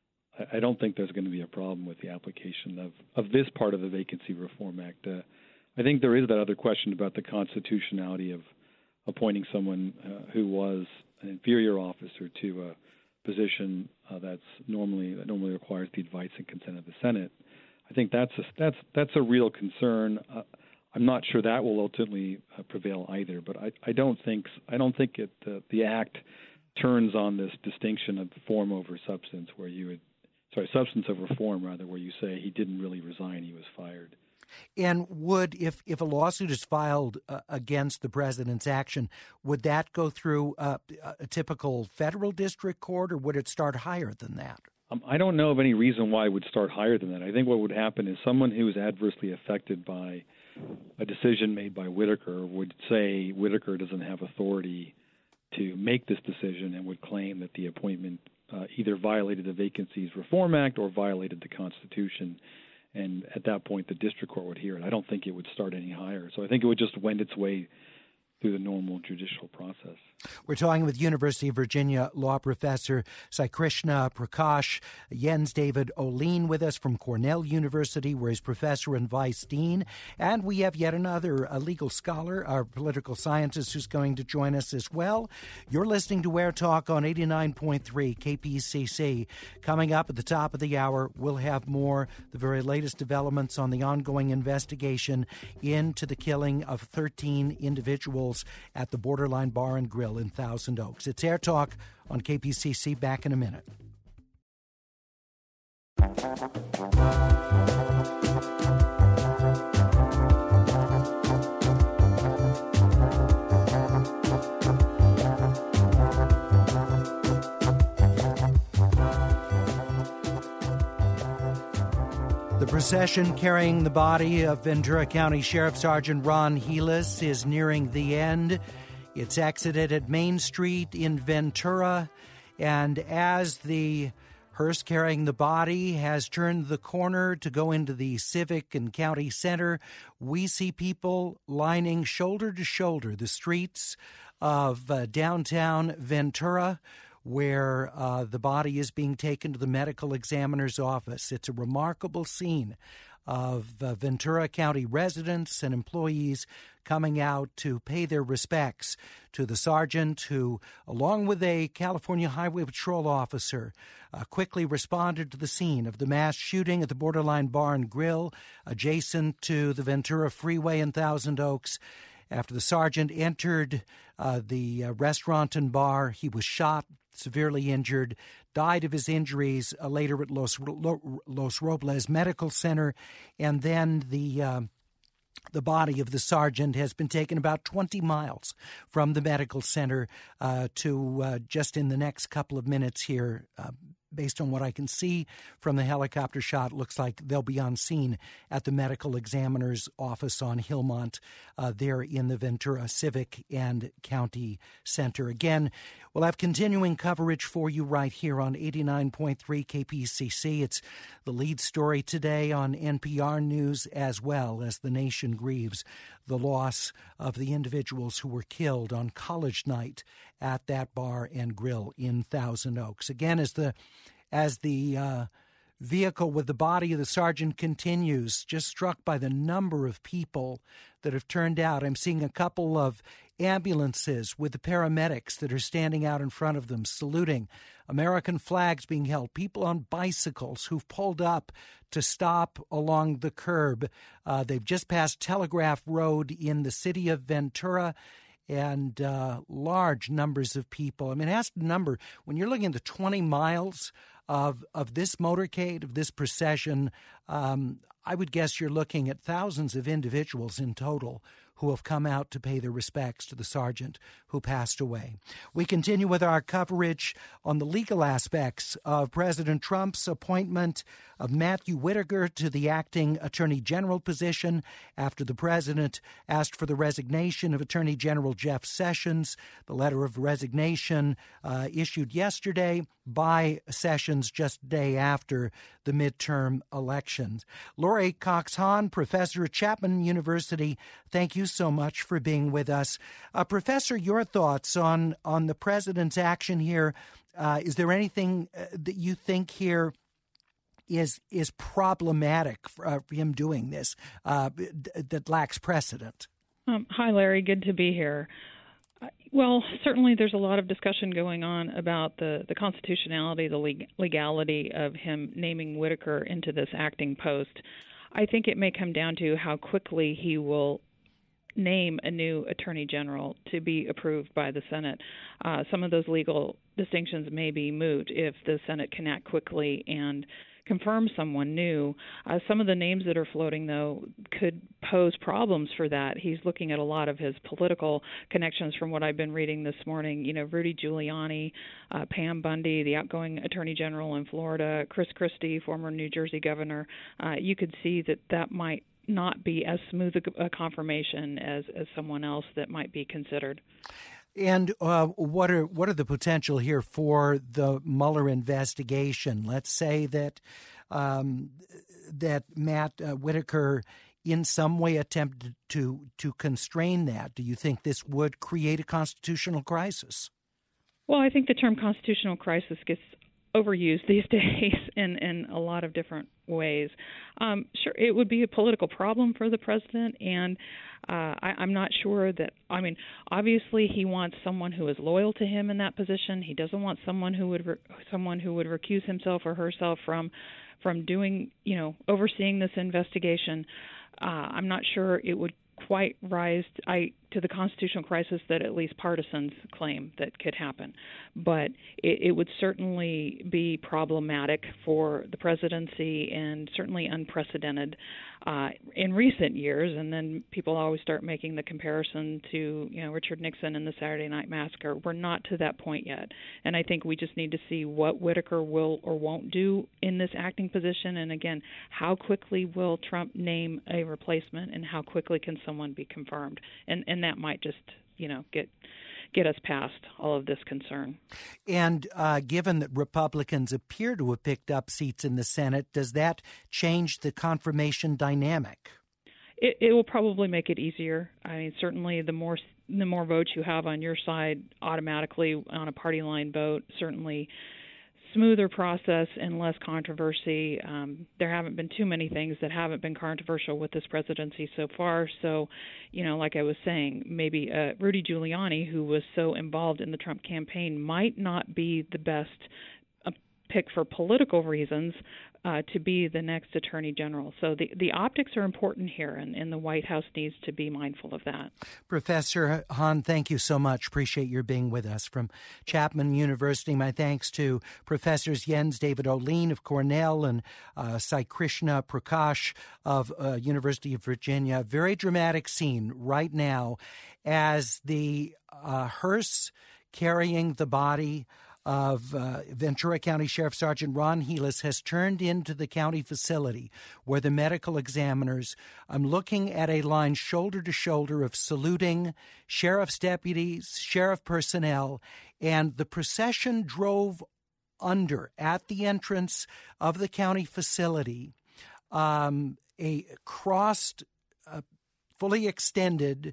I don't think there's going to be a problem with the application of, of this part of the Vacancy Reform Act. Uh, I think there is that other question about the constitutionality of appointing someone uh, who was an inferior officer to a position uh, that's normally that normally requires the advice and consent of the Senate. I think that's a, that's that's a real concern. Uh, I'm not sure that will ultimately uh, prevail either, but I, I don't think I don't think it uh, the act turns on this distinction of form over substance, where you would sorry substance over form rather, where you say he didn't really resign, he was fired. And would, if, if a lawsuit is filed uh, against the president's action, would that go through uh, a typical federal district court, or would it start higher than that? Um, I don't know of any reason why it would start higher than that. I think what would happen is someone who is adversely affected by a decision made by Whitaker would say Whitaker doesn't have authority to make this decision, and would claim that the appointment uh, either violated the Vacancies Reform Act or violated the Constitution. And at that point, the district court would hear it. I don't think it would start any higher. So I think it would just wend its way through the normal judicial process. We're talking with University of Virginia law professor Sai Krishna Prakash, Jens David Olien with us from Cornell University, where he's professor and vice dean. And we have yet another a legal scholar, our political scientist, who's going to join us as well. You're listening to Air Talk on eighty-nine point three K P C C. Coming up at the top of the hour, we'll have more, the very latest developments on the ongoing investigation into the killing of thirteen individuals at the Borderline Bar and Grill in Thousand Oaks. It's Air Talk on K P C C. Back in a minute. The procession carrying the body of Ventura County Sheriff Sergeant Ron Helus is nearing the end. It's exited at Main Street in Ventura, and as the hearse carrying the body has turned the corner to go into the Civic and County Center, we see people lining shoulder to shoulder the streets of uh, downtown Ventura, where uh, the body is being taken to the medical examiner's office. It's a remarkable scene of uh, Ventura County residents and employees coming out to pay their respects to the sergeant who, along with a California Highway Patrol officer, uh, quickly responded to the scene of the mass shooting at the Borderline Bar and Grill adjacent to the Ventura Freeway in Thousand Oaks. After the sergeant entered uh, the uh, restaurant and bar, he was shot, severely injured, died of his injuries uh, later at Los, Los Robles Medical Center, and then the uh, the body of the sergeant has been taken about twenty miles from the medical center uh, to uh, just in the next couple of minutes here. Uh, Based on what I can see from the helicopter shot, looks like they'll be on scene at the medical examiner's office on Hillmont uh, there in the Ventura Civic and County Center. Again, we'll have continuing coverage for you right here on eighty-nine point three K P C C. It's the lead story today on N P R News, as well as the nation grieves the loss of the individuals who were killed on college night at that bar and grill in Thousand Oaks. Again, as the as the uh, vehicle with the body of the sergeant continues, just struck by the number of people that have turned out. I'm seeing a couple of ambulances with the paramedics that are standing out in front of them, saluting, American flags being held, people on bicycles who've pulled up to stop along the curb. Uh, they've just passed Telegraph Road in the city of Ventura, and uh, large numbers of people. I mean, it has to number, when you're looking at the twenty miles of of this motorcade, of this procession, um, I would guess you're looking at thousands of individuals in total who have come out to pay their respects to the sergeant who passed away. We continue with our coverage on the legal aspects of President Trump's appointment of Matthew Whitaker to the acting Attorney General position after the president asked for the resignation of Attorney General Jeff Sessions. The letter of resignation uh, issued yesterday by Sessions just a day after the midterm elections. Lori Cox-Hahn, professor at Chapman University, thank you so much for being with us. Uh, Professor, your thoughts on, on the president's action here. Uh, is there anything uh, that you think here is is problematic for, uh, for him doing this uh, d- that lacks precedent? Um, hi, Larry. Good to be here. Well, certainly there's a lot of discussion going on about the, the constitutionality, the leg- legality of him naming Whitaker into this acting post. I think it may come down to how quickly he will name a new attorney general to be approved by the Senate. Uh, some of those legal distinctions may be moot if the Senate can act quickly and confirm someone new. Uh, some of the names that are floating, though, could pose problems for that. He's looking at a lot of his political connections from what I've been reading this morning. You know, Rudy Giuliani, uh, Pam Bundy, the outgoing attorney general in Florida, Chris Christie, former New Jersey governor. Uh, you could see that that might not be as smooth a, a confirmation as, as someone else that might be considered. And uh, what are what are the potential here for the Mueller investigation? Let's say that um, that Matt uh, Whitaker in some way attempted to to constrain that. Do you think this would create a constitutional crisis? Well, I think the term constitutional crisis gets overused these days in, in a lot of different ways. Um, sure, it would be a political problem for the president, and uh, I, I'm not sure that, I mean, obviously he wants someone who is loyal to him in that position. He doesn't want someone who would re- someone who would recuse himself or herself from from doing, you know, overseeing this investigation. Uh, I'm not sure it would quite rise to, I, to the constitutional crisis that at least partisans claim that could happen. But it, it would certainly be problematic for the presidency and certainly unprecedented uh, in recent years. And then people always start making the comparison to, you know, Richard Nixon and the Saturday Night Massacre. We're not to that point yet. And I think we just need to see what Whitaker will or won't do in this acting position. And again, how quickly will Trump name a replacement, and how quickly can someone be confirmed? And and that might just, you know, get get us past all of this concern. And uh, given that Republicans appear to have picked up seats in the Senate, does that change the confirmation dynamic? It, it will probably make it easier. I mean, certainly the more the more votes you have on your side automatically on a party line vote, certainly smoother process and less controversy. Um, there haven't been too many things that haven't been controversial with this presidency so far. So, you know, like I was saying, maybe uh, Rudy Giuliani, who was so involved in the Trump campaign, might not be the best uh, pick for political reasons uh, to be the next attorney general. So the, the optics are important here, and, and the White House needs to be mindful of that. Professor Hahn, thank you so much. Appreciate your being with us. From Chapman University, my thanks to Professors Jens David Olien of Cornell and uh, Sai Krishna Prakash of uh, University of Virginia. Very dramatic scene right now as the uh, hearse carrying the body of uh, Ventura County Sheriff Sergeant Ron Helus has turned into the county facility where the medical examiners, I'm looking at a line shoulder to shoulder of saluting sheriff's deputies, sheriff personnel, and the procession drove under at the entrance of the county facility um, a crossed, uh, fully extended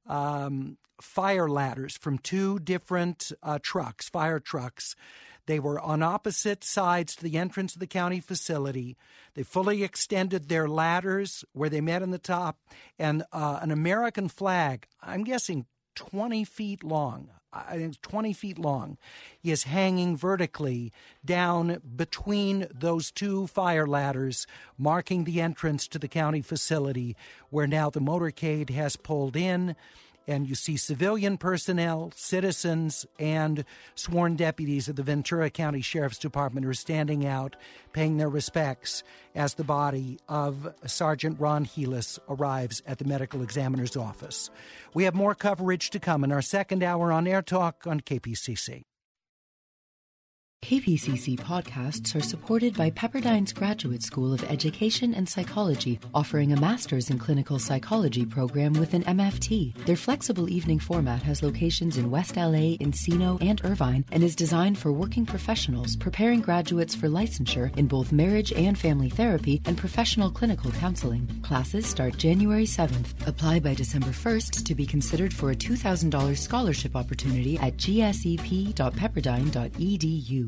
um fire ladders from two different uh, trucks, fire trucks. They were on opposite sides to the entrance of the county facility. They fully extended their ladders where they met on the top, and uh, an American flag, I'm guessing twenty feet long, I think twenty feet long, is hanging vertically down between those two fire ladders, marking the entrance to the county facility, where now the motorcade has pulled in. And you see civilian personnel, citizens, and sworn deputies of the Ventura County Sheriff's Department are standing out, paying their respects as the body of Sergeant Ron Helus arrives at the medical examiner's office. We have more coverage to come in our second hour on Air Talk on K P C C. K P C C podcasts are supported by Pepperdine's Graduate School of Education and Psychology, offering a master's in clinical psychology program with an M F T. Their flexible evening format has locations in West L A, Encino, and Irvine, and is designed for working professionals preparing graduates for licensure in both marriage and family therapy and professional clinical counseling. Classes start January seventh. Apply by December first to be considered for a two thousand dollars scholarship opportunity at g s e p dot pepperdine dot e d u.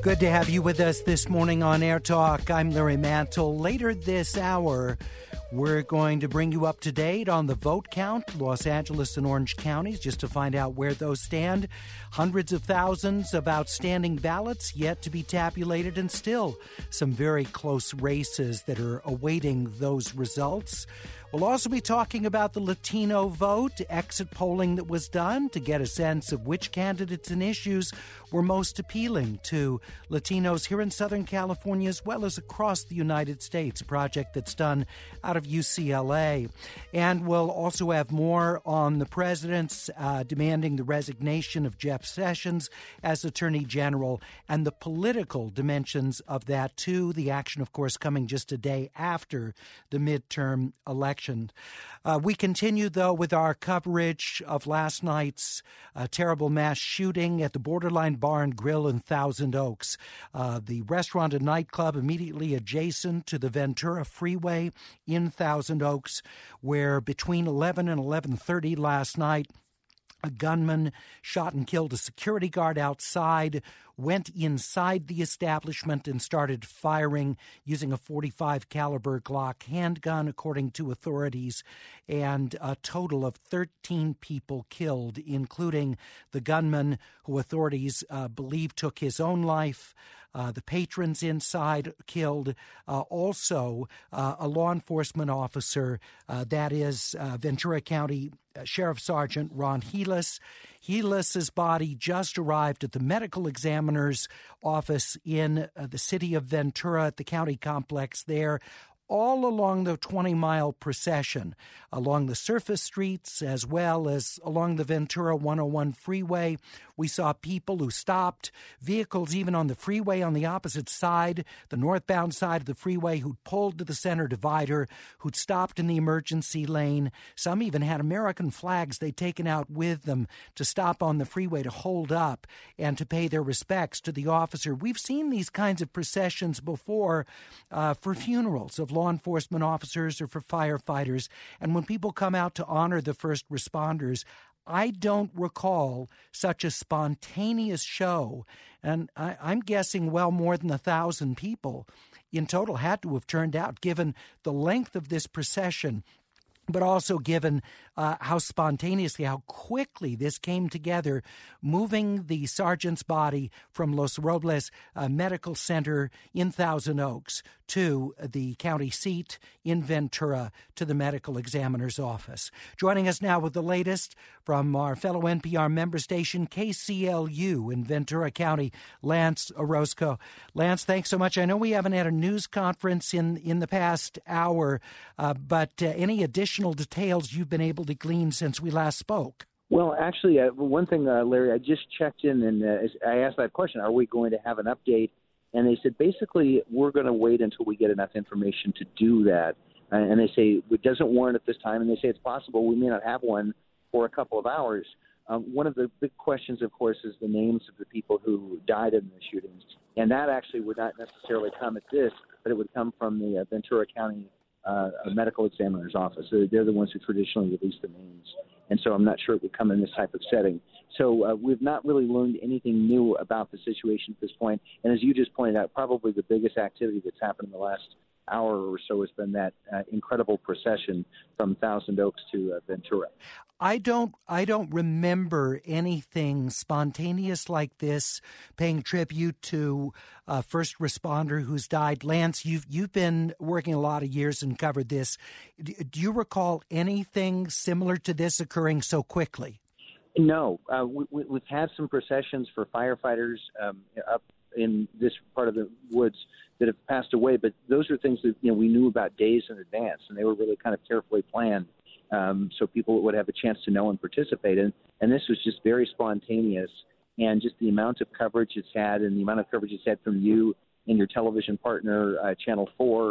Good to have you with us this morning on Air Talk. I'm Larry Mantle. Later this hour, we're going to bring you up to date on the vote count, Los Angeles and Orange counties, just to find out where those stand. Hundreds of thousands of outstanding ballots yet to be tabulated, and still some very close races that are awaiting those results. We'll also be talking about the Latino vote, exit polling that was done to get a sense of which candidates and issues were most appealing to Latinos here in Southern California as well as across the United States, a project that's done out of U C L A. And we'll also have more on the president's uh, demanding the resignation of Jeff Sessions as Attorney General and the political dimensions of that, too. The action, of course, coming just a day after the midterm election. Uh, we continue, though, with our coverage of last night's uh, terrible mass shooting at the Borderline Bar and Grill in Thousand Oaks, uh, the restaurant and nightclub immediately adjacent to the Ventura Freeway in Thousand Oaks, where between eleven and eleven thirty last night, a gunman shot and killed a security guard outside, went inside the establishment and started firing using a forty-five caliber Glock handgun, according to authorities, and a total of thirteen people killed, including the gunman, who authorities uh, believe took his own life. Uh, the patrons inside killed. Uh, also, uh, a law enforcement officer, uh, that is uh, Ventura County uh, Sheriff Sergeant Ron Helas. Helas's body just arrived at the medical examiner's office in uh, the city of Ventura at the county complex there, all along the twenty-mile procession, along the surface streets as well as along the Ventura one oh one freeway. We saw people who stopped, vehicles even on the freeway on the opposite side, the northbound side of the freeway, who'd pulled to the center divider, who'd stopped in the emergency lane. Some even had American flags they'd taken out with them to stop on the freeway to hold up and to pay their respects to the officer. We've seen these kinds of processions before uh, for funerals of law enforcement officers or for firefighters. And when people come out to honor the first responders, I don't recall such a spontaneous show. And I, I'm guessing well more than a thousand people in total had to have turned out, given the length of this procession, but also given uh, how spontaneously, how quickly this came together, moving the sergeant's body from Los Robles uh, Medical Center in Thousand Oaks to the county seat in Ventura to the medical examiner's office. Joining us now with the latest from our fellow N P R member station, K C L U in Ventura County, Lance Orozco. Lance, thanks so much. I know we haven't had a news conference in, in the past hour, uh, but uh, any additional details you've been able to glean since we last spoke? Well, actually, uh, one thing, uh, Larry, I just checked in and uh, I asked that question, are we going to have an update? And they said, basically, we're going to wait until we get enough information to do that. Uh, and they say it doesn't warrant at this time. And they say it's possible we may not have one for a couple of hours. Um, one of the big questions, of course, is the names of the people who died in the shootings. And that actually would not necessarily come at this, but it would come from the uh, Ventura County uh, medical examiner's office. So they're the ones who traditionally release the names. And so I'm not sure it would come in this type of setting. So uh, we've not really learned anything new about the situation at this point. And as you just pointed out, probably the biggest activity that's happened in the last hour or so has been that uh, incredible procession from Thousand Oaks to uh, Ventura. I don't I don't remember anything spontaneous like this, paying tribute to a first responder who's died. Lance, you've you've been working a lot of years and covered this. Do you recall anything similar to this occurring so quickly? No. Uh, we, we've had some processions for firefighters um, up in this part of the woods that have passed away, but those are things that you know we knew about days in advance, and they were really kind of carefully planned. Um, so people would have a chance to know and participate in. And this was just very spontaneous, and just the amount of coverage it's had and the amount of coverage it's had from you and your television partner, uh, Channel four,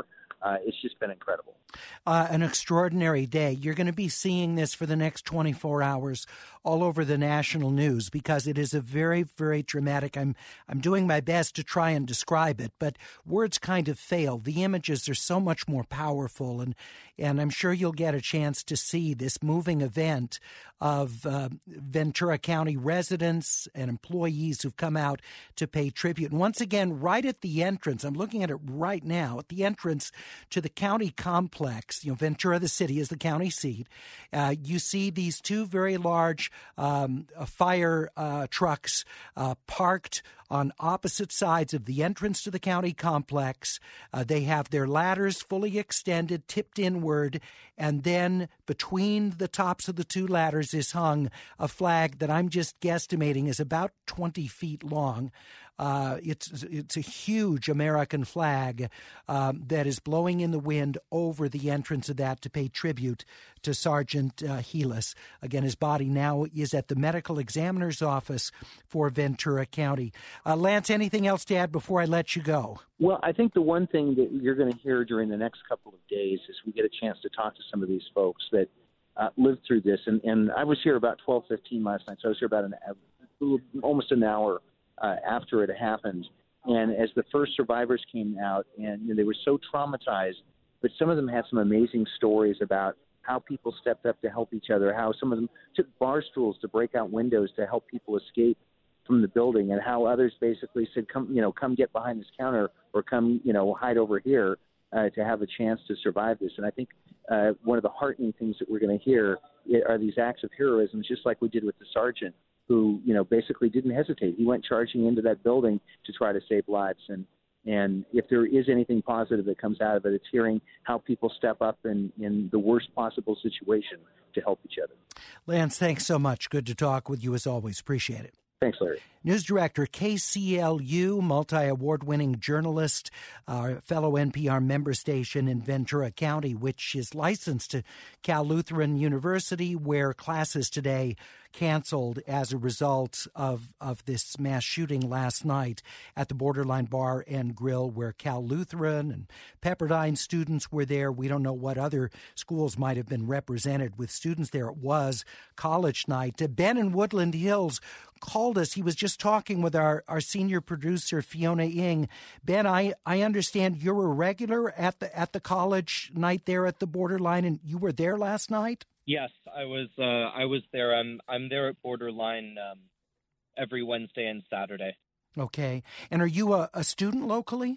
Uh, it's just been incredible. Uh, an extraordinary day. You're going to be seeing this for the next twenty-four hours all over the national news because it is a very, very dramatic. I'm I'm doing my best to try and describe it, but words kind of fail. The images are so much more powerful, and and I'm sure you'll get a chance to see this moving event of uh, Ventura County residents and employees who've come out to pay tribute. And once again, right at the entrance, I'm looking at it right now, at the entrance to the county complex, you know, Ventura, the city, is the county seat. Uh, you see these two very large um, fire uh, trucks uh, parked on opposite sides of the entrance to the county complex. Uh, they have their ladders fully extended, tipped inward, and then between the tops of the two ladders is hung a flag that I'm just guesstimating is about twenty feet long. Uh, it's it's a huge American flag um, that is blowing in the wind over the entrance of that to pay tribute to Sergeant uh, Helis. Again, his body now is at the medical examiner's office for Ventura County. Uh, Lance, anything else to add before I let you go? Well, I think the one thing that you're going to hear during the next couple of days is we get a chance to talk to some of these folks that uh, lived through this. And, and I was here about twelve fifteen last night, so I was here about an almost an hour Uh, after it happened. And as the first survivors came out, and you know, they were so traumatized, but some of them had some amazing stories about how people stepped up to help each other, how some of them took bar stools to break out windows to help people escape from the building, and how others basically said, come, you know, come get behind this counter or come, you know, hide over here uh, to have a chance to survive this. And I think uh, one of the heartening things that we're going to hear are these acts of heroism, just like we did with the sergeant, who, you know, basically didn't hesitate. He went charging into that building to try to save lives. And, and if there is anything positive that comes out of it, it's hearing how people step up in, in the worst possible situation to help each other. Lance, thanks so much. Good to talk with you as always. Appreciate it. Thanks, Larry. News Director, K C L U, multi-award-winning journalist, uh, fellow N P R member station in Ventura County, which is licensed to Cal Lutheran University, where classes today canceled as a result of, of this mass shooting last night at the Borderline Bar and Grill, where Cal Lutheran and Pepperdine students were there. We don't know what other schools might have been represented with students there. It was college night. Ben in Woodland Hills called us. He was just talking with our, our senior producer, Fiona Ing. Ben, I, I understand you're a regular at the at the college night there at the Borderline, and you were there last night? Yes, I was. Uh, I was there. I'm. I'm there at Borderline um, every Wednesday and Saturday. Okay. And are you a, a student locally?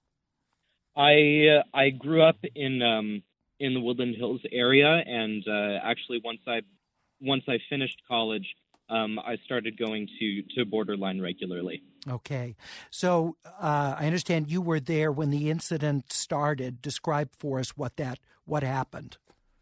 I uh, I grew up in um, in the Woodland Hills area, and uh, actually once I once I finished college, um, I started going to to Borderline regularly. Okay. So uh, I understand you were there when the incident started. Describe for us what that what happened.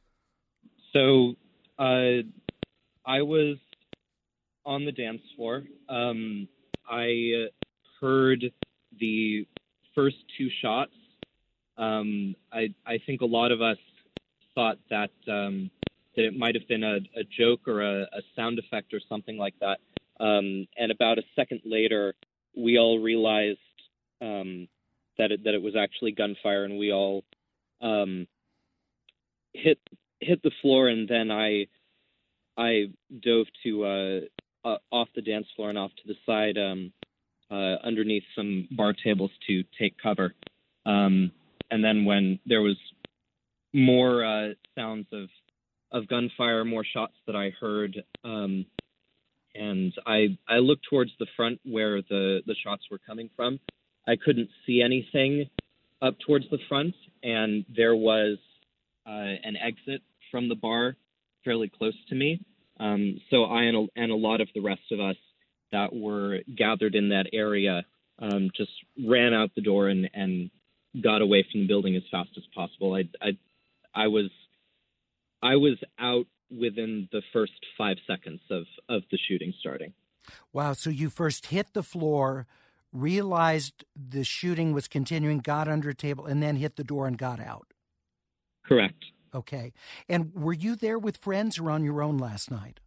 So uh, I was on the dance floor. Um, I heard the first two shots. Um, I, I think a lot of us thought that um, that it might have been a, a joke or a, a sound effect or something like that. Um, and about a second later, we all realized um, that it, that it was actually gunfire, and we all um, hit. hit the floor, and then I I dove to uh, uh, off the dance floor and off to the side um, uh, underneath some bar tables to take cover. Um, and then when there was more uh, sounds of of gunfire, more shots that I heard, um, and I I looked towards the front where the, the shots were coming from. I couldn't see anything up towards the front, and there was Uh, an exit from the bar fairly close to me. Um, so I and a, and a lot of the rest of us that were gathered in that area um, just ran out the door and, and got away from the building as fast as possible. I, I, I was I was out within the first five seconds of, of the shooting starting. Wow. So you first hit the floor, realized the shooting was continuing, got under a table, and then hit the door and got out. Correct. Okay. And were you there with friends or on your own last night?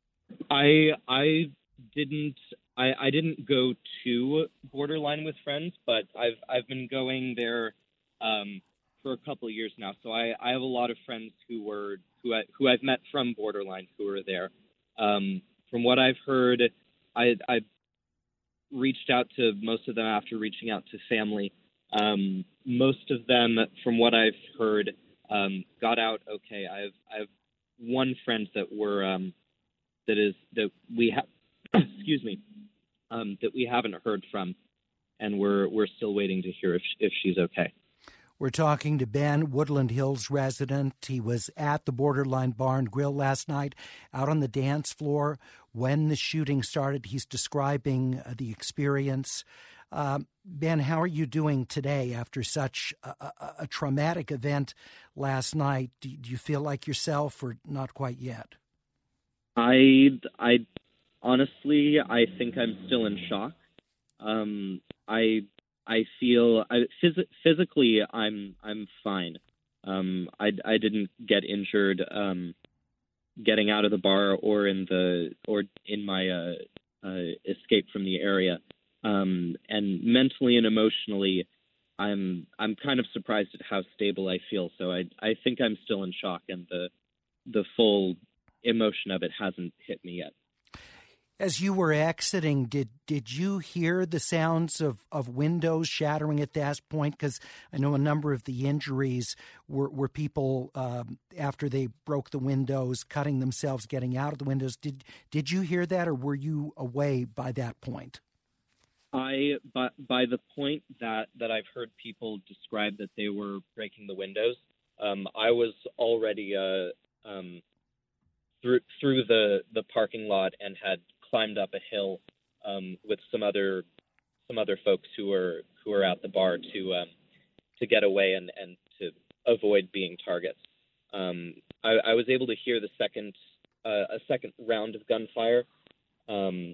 I I didn't I, I didn't go to Borderline with friends, but I've I've been going there um, for a couple of years now, so I, I have a lot of friends who were who I, who I've met from Borderline who are there. Um, from what I've heard, I I reached out to most of them after reaching out to family. Um, most of them, from what I've heard, um, got out okay. I have I have one friend that were um, that is that we have excuse me um, that we haven't heard from, and we're we're still waiting to hear if if she's okay. We're talking to Ben, Woodland Hills resident. He was at the Borderline Bar and Grill last night, out on the dance floor when the shooting started. He's describing uh, the experience. Uh, Ben, how are you doing today after such a, a, a traumatic event last night? Do, do you feel like yourself, or not quite yet? I, I honestly, I think I'm still in shock. Um, I. I feel I, phys- physically I'm I'm fine. Um, I, I didn't get injured um, getting out of the bar or in the or in my uh, uh, escape from the area. Um, and mentally and emotionally, I'm I'm kind of surprised at how stable I feel. So I I think I'm still in shock, and the the full emotion of it hasn't hit me yet. As you were exiting, did did you hear the sounds of, of windows shattering at that point? Because I know a number of the injuries were, were people, um, after they broke the windows, cutting themselves, getting out of the windows. Did did you hear that, or were you away by that point? I, by, by the point that, that I've heard people describe that they were breaking the windows, um, I was already uh, um, through through the, the parking lot and had climbed up a hill um, with some other some other folks who were who were at the bar to um, to get away and, and to avoid being targets. Um, I, I was able to hear the second uh, a second round of gunfire, um,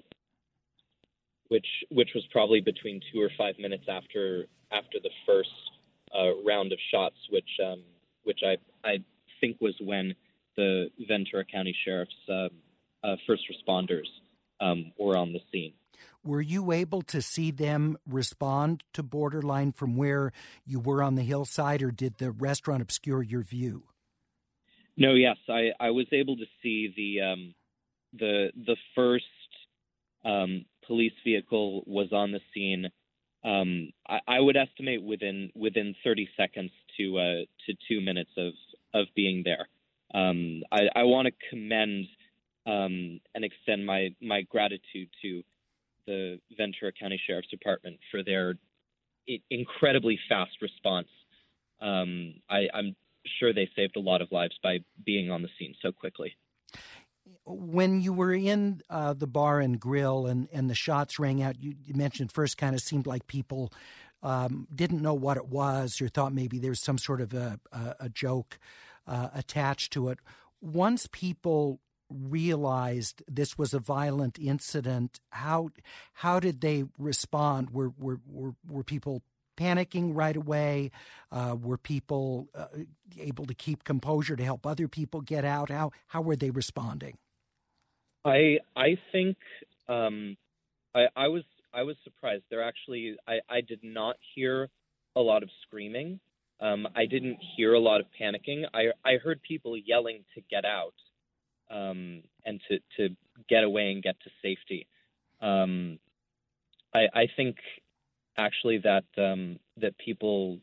which which was probably between two or five minutes after after the first uh, round of shots, which um, which I I think was when the Ventura County Sheriff's uh, uh, first responders Um, were on the scene. Were you able to see them respond to Borderline from where you were on the hillside, or did the restaurant obscure your view? No, yes, I, I was able to see the um, the the first um, police vehicle was on the scene. Um, I, I would estimate within within thirty seconds to uh, to two minutes of of being there. Um, I, I want to commend um, and extend my my gratitude to the Ventura County Sheriff's Department for their I- incredibly fast response. Um, I, I'm sure they saved a lot of lives by being on the scene so quickly. When you were in uh, the bar and grill and, and the shots rang out, you, you mentioned first kind of seemed like people um, didn't know what it was or thought maybe there's some sort of a, a, a joke uh, attached to it. Once people realized this was a violent incident, how how did they respond? Were were were, were people panicking right away? Uh, were people uh, able to keep composure to help other people get out? How how were they responding? I I think um, I, I was I was surprised. There actually I, I did not hear a lot of screaming. Um, I didn't hear a lot of panicking. I I heard people yelling to get out um, and to, to get away and get to safety. Um, I I think actually that um, that people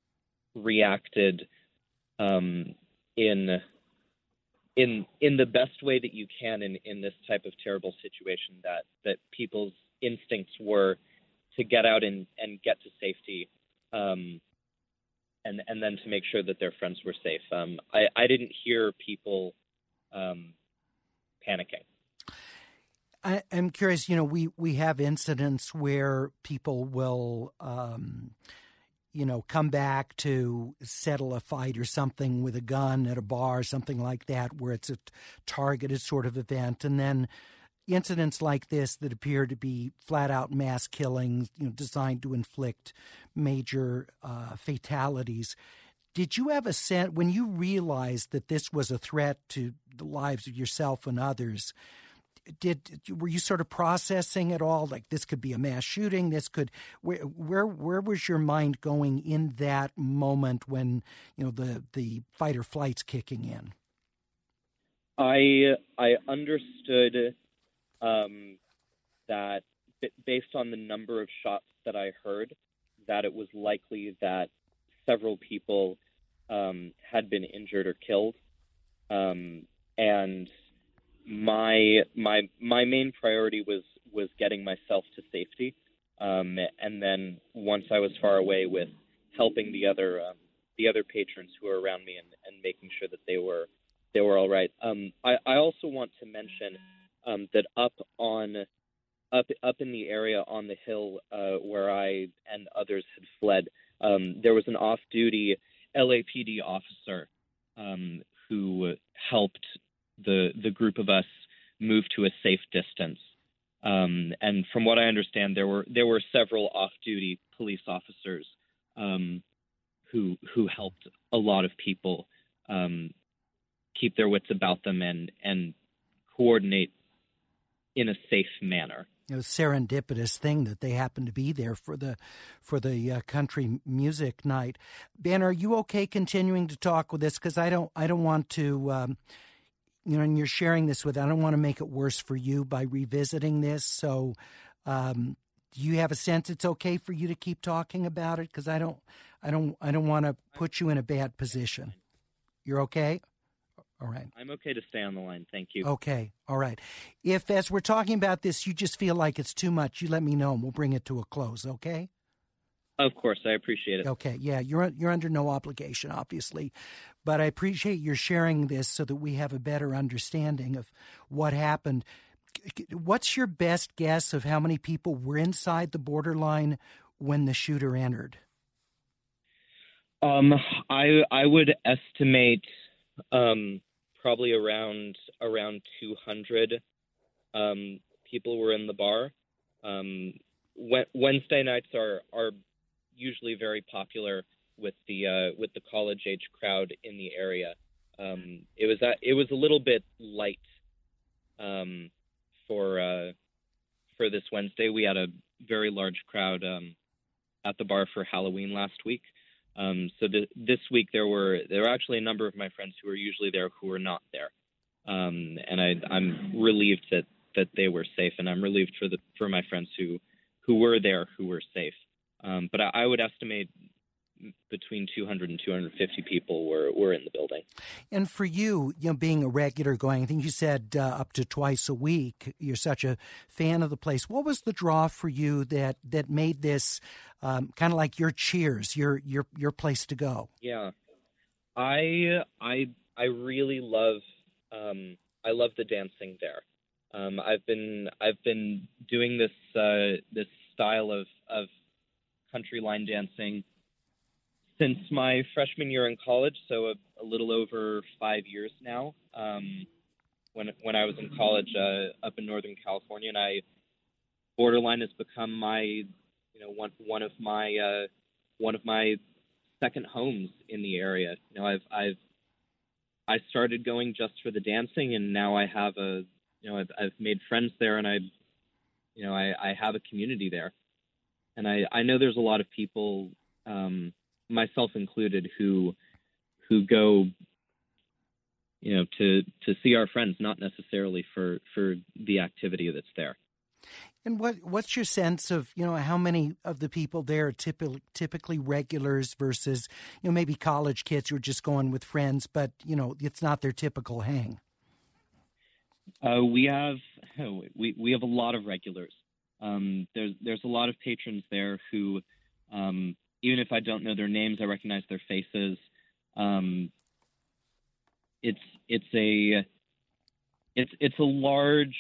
reacted um, in in in the best way that you can in, in this type of terrible situation, that that people's instincts were to get out and, and get to safety, um, and and then to make sure that their friends were safe. Um, I, I didn't hear people um, panicking. I, I'm curious, you know, we, we have incidents where people will, um, you know, come back to settle a fight or something with a gun at a bar, something like that, where it's a targeted sort of event. And then incidents like this that appear to be flat-out mass killings, you know, designed to inflict major uh, fatalities. Did you have a sense, when you realized that this was a threat to the lives of yourself and others, did were you sort of processing it all? Like this could be a mass shooting. This could where where where was your mind going in that moment when you know the the fight or flight's kicking in? I I understood um, that b- based on the number of shots that I heard, that it was likely that several people um, had been injured or killed, um, and my my my main priority was was getting myself to safety, um, and then once I was far away, with helping the other um, the other patrons who were around me and, and making sure that they were they were all right. Um, I, I also want to mention um, that up on up up in the area on the hill uh, where I and others had fled, um, there was an off-duty L A P D officer um, who helped the the group of us move to a safe distance. Um, and from what I understand, there were there were several off-duty police officers um, who who helped a lot of people um, keep their wits about them and and coordinate in a safe manner. It was a serendipitous thing that they happened to be there for the for the uh, country music night. Ben, are you okay continuing to talk with this? Because I don't I don't want to. Um, You know, and you're sharing this with, I don't want to make it worse for you by revisiting this. So um, do you have a sense it's okay for you to keep talking about it? Because I don't, I don't, I don't want to put you in a bad position. You're okay? All right. I'm okay to stay on the line. Thank you. Okay. All right. If, as we're talking about this, you just feel like it's too much, you let me know and we'll bring it to a close, okay? Of course, I appreciate it. Okay, yeah, you're you're under no obligation, obviously, but I appreciate your sharing this so that we have a better understanding of what happened. What's your best guess of how many people were inside the borderline when the shooter entered? Um, I I would estimate um, probably around around two hundred um, people were in the bar. Um, Wednesday nights are are usually very popular with the uh, with the college age crowd in the area. Um, it was uh, it was a little bit light um, for uh, for this Wednesday. We had a very large crowd um, at the bar for Halloween last week. Um, so th- this week there were there were actually a number of my friends who were usually there who were not there, um, and I, I'm relieved that, that they were safe, and I'm relieved for the for my friends who who were there who were safe. Um, but I, I would estimate between two hundred and two hundred fifty people were, were in the building. And for you, you know, being a regular going, I think you said uh, up to twice a week, you're such a fan of the place. What was the draw for you that, that made this um, kind of like your Cheers, your your your place to go? Yeah, I I I really love um, I love the dancing there. Um, I've been I've been doing this uh, this style of of country line dancing since my freshman year in college, so a, a little over five years now. Um, when when I was in college uh, up in Northern California, and I borderline has become my you know one one of my uh, one of my second homes in the area. You know, I've I've I started going just for the dancing, and now I have a you know I've I've made friends there, and I you know I, I have a community there. And I, I know there's a lot of people, um, myself included, who who go, you know, to, to see our friends, not necessarily for, for the activity that's there. And what what's your sense of, you know, how many of the people there are typically, typically regulars versus, you know, maybe college kids who are just going with friends, but, you know, it's not their typical hang? Uh, we have we, we have a lot of regulars. Um, there's there's a lot of patrons there who, um, even if I don't know their names, I recognize their faces. Um, it's it's a it's it's a large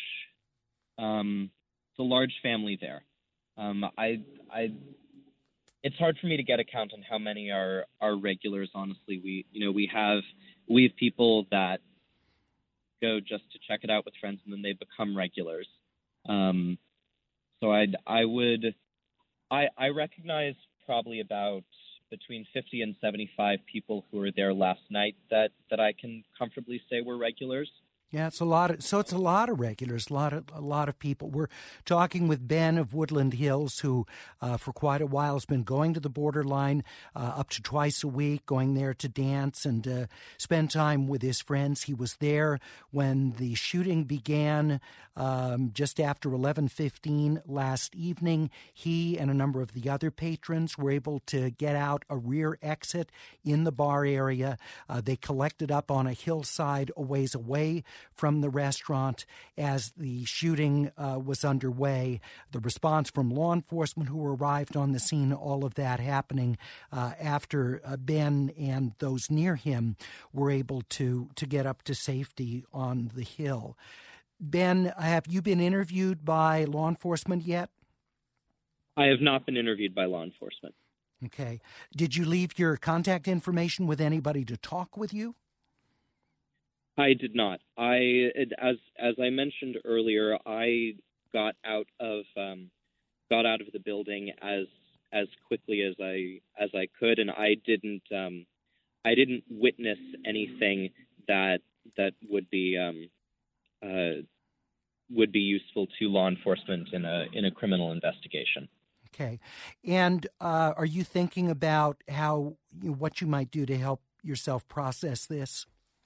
um, it's a large family there. Um, I I it's hard for me to get a count on how many are are regulars. Honestly, we you know we have we have people that go just to check it out with friends, and then they become regulars. Um, So I I would I I recognize probably about between fifty and seventy-five people who were there last night that, that I can comfortably say were regulars. Yeah, it's a lot of, so it's a lot of regulars, a lot of a lot of people. We're talking with Ben of Woodland Hills, who uh, for quite a while has been going to the borderline uh, up to twice a week, going there to dance and uh, spend time with his friends. He was there when the shooting began um, just after eleven fifteen last evening. He and a number of the other patrons were able to get out a rear exit in the bar area. Uh, they collected up on a hillside a ways away from the restaurant as the shooting uh, was underway. The response from law enforcement who arrived on the scene, all of that happening uh, after uh, Ben and those near him were able to, to get up to safety on the hill. Ben, have you been interviewed by law enforcement yet? I have not been interviewed by law enforcement. Okay. Did you leave your contact information with anybody to talk with you? I did not. I, as as I mentioned earlier, I got out of um, got out of the building as as quickly as I as I could, and I didn't um, I didn't witness anything that that would be um, uh, would be useful to law enforcement in a in a criminal investigation. Okay, and uh, are you thinking about how you know, what you might do to help yourself process this?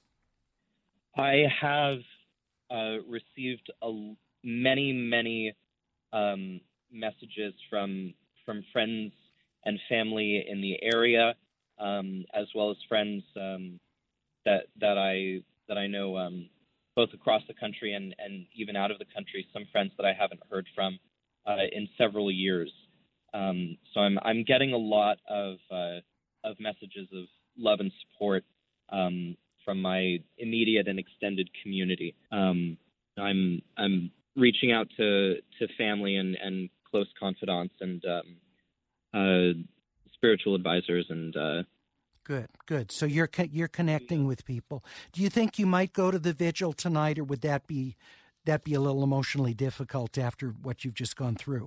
I have uh, received a, many, many um, messages from from friends and family in the area, um, as well as friends um, that that I that I know um, both across the country and, and even out of the country. Some friends that I haven't heard from uh, in several years. Um, so I'm I'm getting a lot of uh, of messages of love and support. Um, from my immediate and extended community. Um, I'm I'm reaching out to, to family and, and close confidants and um, uh, spiritual advisors and. Uh, good, good. So you're you're connecting with people. Do you think you might go to the vigil tonight, or would that be that be a little emotionally difficult after what you've just gone through?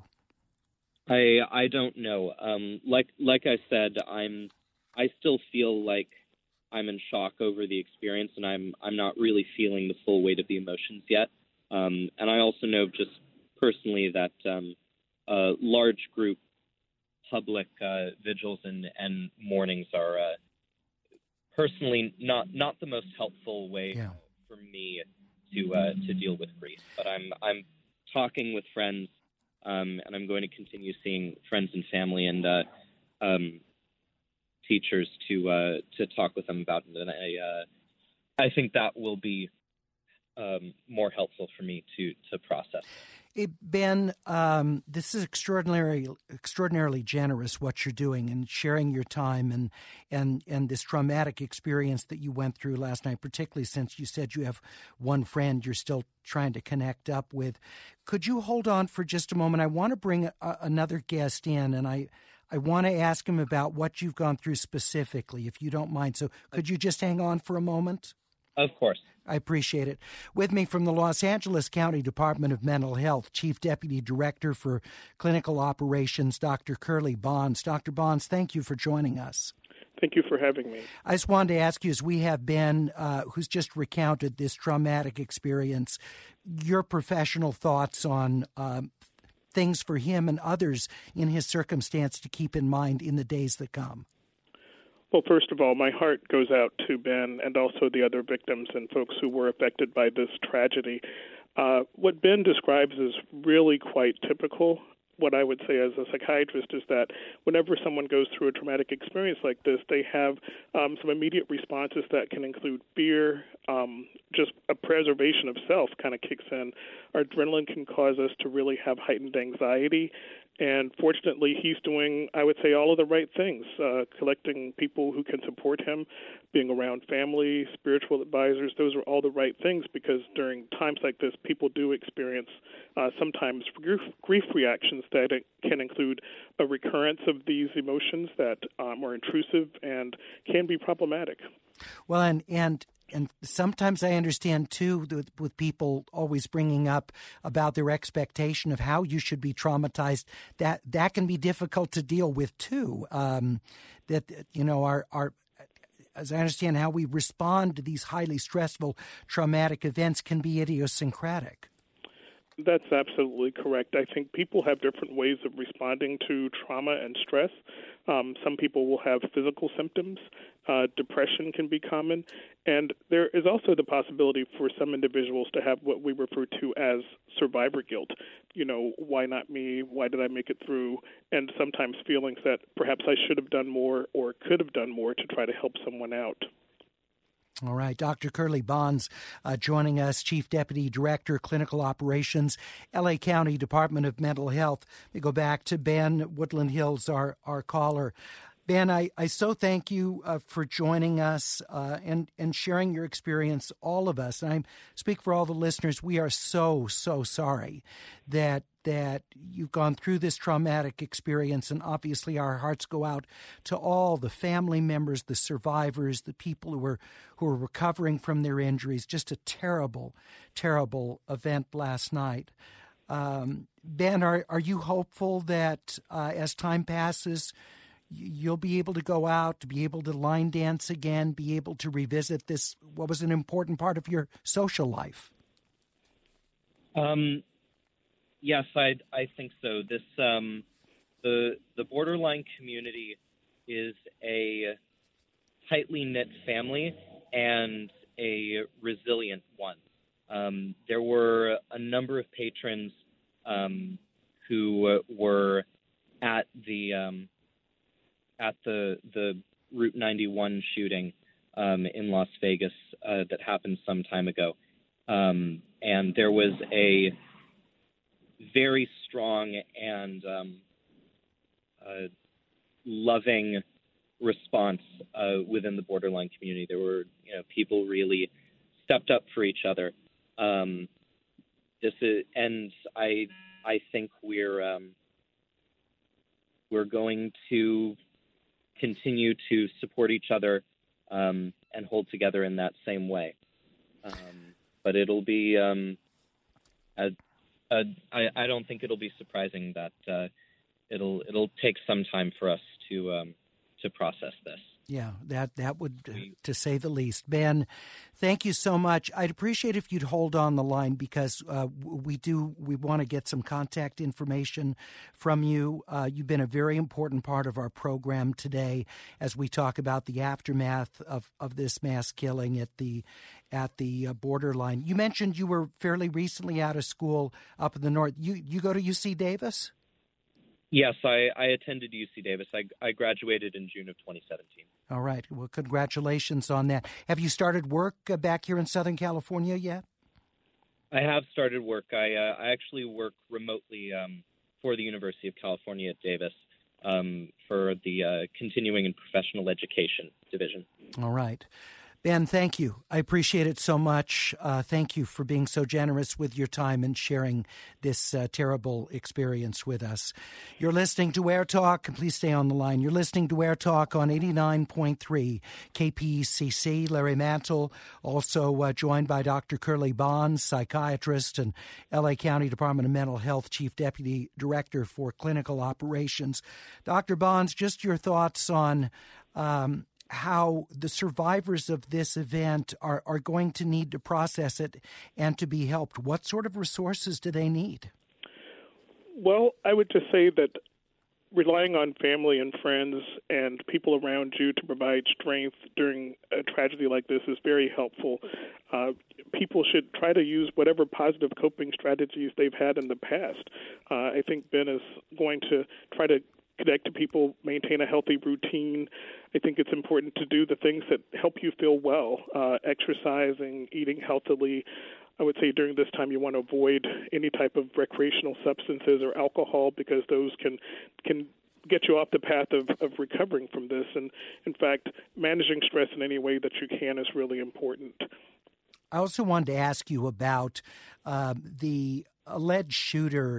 I I don't know. Um, like like I said, I'm I still feel like I'm in shock over the experience, and I'm I'm not really feeling the full weight of the emotions yet. Um, and I also know just personally that um, uh, large group public uh, vigils and, and mournings are uh, personally not not the most helpful way yeah. for me to uh, to deal with grief. But I'm I'm talking with friends, um, and I'm going to continue seeing friends and family and. Uh, um, teachers to uh, to talk with them about it, and I uh, I think that will be um, more helpful for me to to process. Hey, Ben, um, this is extraordinary, extraordinarily generous what you're doing and sharing your time and and and this traumatic experience that you went through last night, particularly since you said you have one friend you're still trying to connect up with. Could you hold on for just a moment? I want to bring a, another guest in, and I. I want to ask him about what you've gone through specifically, if you don't mind. So could you just hang on for a moment? Of course. I appreciate it. With me from the Los Angeles County Department of Mental Health, Chief Deputy Director for Clinical Operations, Doctor Curley Bonds. Doctor Bonds, thank you for joining us. Thank you for having me. I just wanted to ask you, as we have Ben, uh, who's just recounted this traumatic experience, your professional thoughts on um, things for him and others in his circumstance to keep in mind in the days that come. Well, first of all, my heart goes out to Ben and also the other victims and folks who were affected by this tragedy. Uh, what Ben describes is really quite typical. What I would say as a psychiatrist is that whenever someone goes through a traumatic experience like this, they have um, some immediate responses that can include fear, um, just a preservation of self kind of kicks in. Our adrenaline can cause us to really have heightened anxiety. And fortunately, he's doing, I would say, all of the right things, uh, collecting people who can support him, being around family, spiritual advisors. Those are all the right things because during times like this, people do experience uh, sometimes grief, grief reactions that can include a recurrence of these emotions that um, are intrusive and can be problematic. Well, and and and sometimes I understand, too, with, with people always bringing up about their expectation of how you should be traumatized, that that can be difficult to deal with, too. Um, that, you know, our, our as I understand, how we respond to these highly stressful, traumatic events can be idiosyncratic. That's absolutely correct. I think people have different ways of responding to trauma and stress. Um, some people will have physical symptoms. Uh, depression can be common. And there is also the possibility for some individuals to have what we refer to as survivor guilt. You know, why not me? Why did I make it through? And sometimes feelings that perhaps I should have done more or could have done more to try to help someone out. All right. Doctor Curley Bonds uh, joining us, Chief Deputy Director, Clinical Operations, L A County Department of Mental Health. We go back to Ben Woodland Hills, our, our caller. Ben, I, I so thank you uh, for joining us uh, and, and sharing your experience, all of us. And I speak for all the listeners. We are so, so sorry that that you've gone through this traumatic experience, and obviously our hearts go out to all the family members, the survivors, the people who are who are recovering from their injuries. Just a terrible, terrible event last night. Um, Ben, are are you hopeful that uh, as time passes, you'll be able to go out, to be able to line dance again, be able to revisit this, what was an important part of your social life? Um. Yes, I I think so. This um, the the borderline community is a tightly knit family and a resilient one. Um, there were a number of patrons um, who were at the um, at the the Route ninety-one shooting um, in Las Vegas uh, that happened some time ago, um, and there was a very strong and um, uh, loving response uh, within the borderline community. There were, you know, people really stepped up for each other. Um, this is, and I, I think we're um, we're going to continue to support each other um, and hold together in that same way. Um, but it'll be. Um, a, Uh, I, I don't think it'll be surprising that uh, it'll it'll take some time for us to um, to process this. Yeah, that that would, uh, to say the least. Ben, thank you so much. I'd appreciate if you'd hold on the line because uh, we do we want to get some contact information from you. Uh, you've been a very important part of our program today as we talk about the aftermath of, of this mass killing at the at the uh, borderline. You mentioned you were fairly recently out of school up in the north. You you go to U C Davis? Yes, I, I attended U C Davis. I, I graduated in June of twenty seventeen. All right. Well, congratulations on that. Have you started work uh, back here in Southern California yet? I have started work. I uh, I actually work remotely um, for the University of California at Davis um, for the uh, Continuing and Professional Education Division. All right. Ben, thank you. I appreciate it so much. Uh, thank you for being so generous with your time and sharing this uh, terrible experience with us. You're listening to Air Talk. Please stay on the line. You're listening to Air Talk on eighty-nine point three K P E C C. Larry Mantle, also uh, joined by Doctor Curley Bonds, psychiatrist and L A County Department of Mental Health Chief Deputy Director for Clinical Operations. Doctor Bonds, just your thoughts on um, how the survivors of this event are, are going to need to process it and to be helped. What sort of resources do they need? Well, I would just say that relying on family and friends and people around you to provide strength during a tragedy like this is very helpful. Uh, people should try to use whatever positive coping strategies they've had in the past. Uh, I think Ben is going to try to connect to people, maintain a healthy routine. I think it's important to do the things that help you feel well, uh, exercising, eating healthily. I would say during this time you want to avoid any type of recreational substances or alcohol because those can can get you off the path of, of recovering from this. And, in fact, managing stress in any way that you can is really important. I also wanted to ask you about uh, the alleged shooter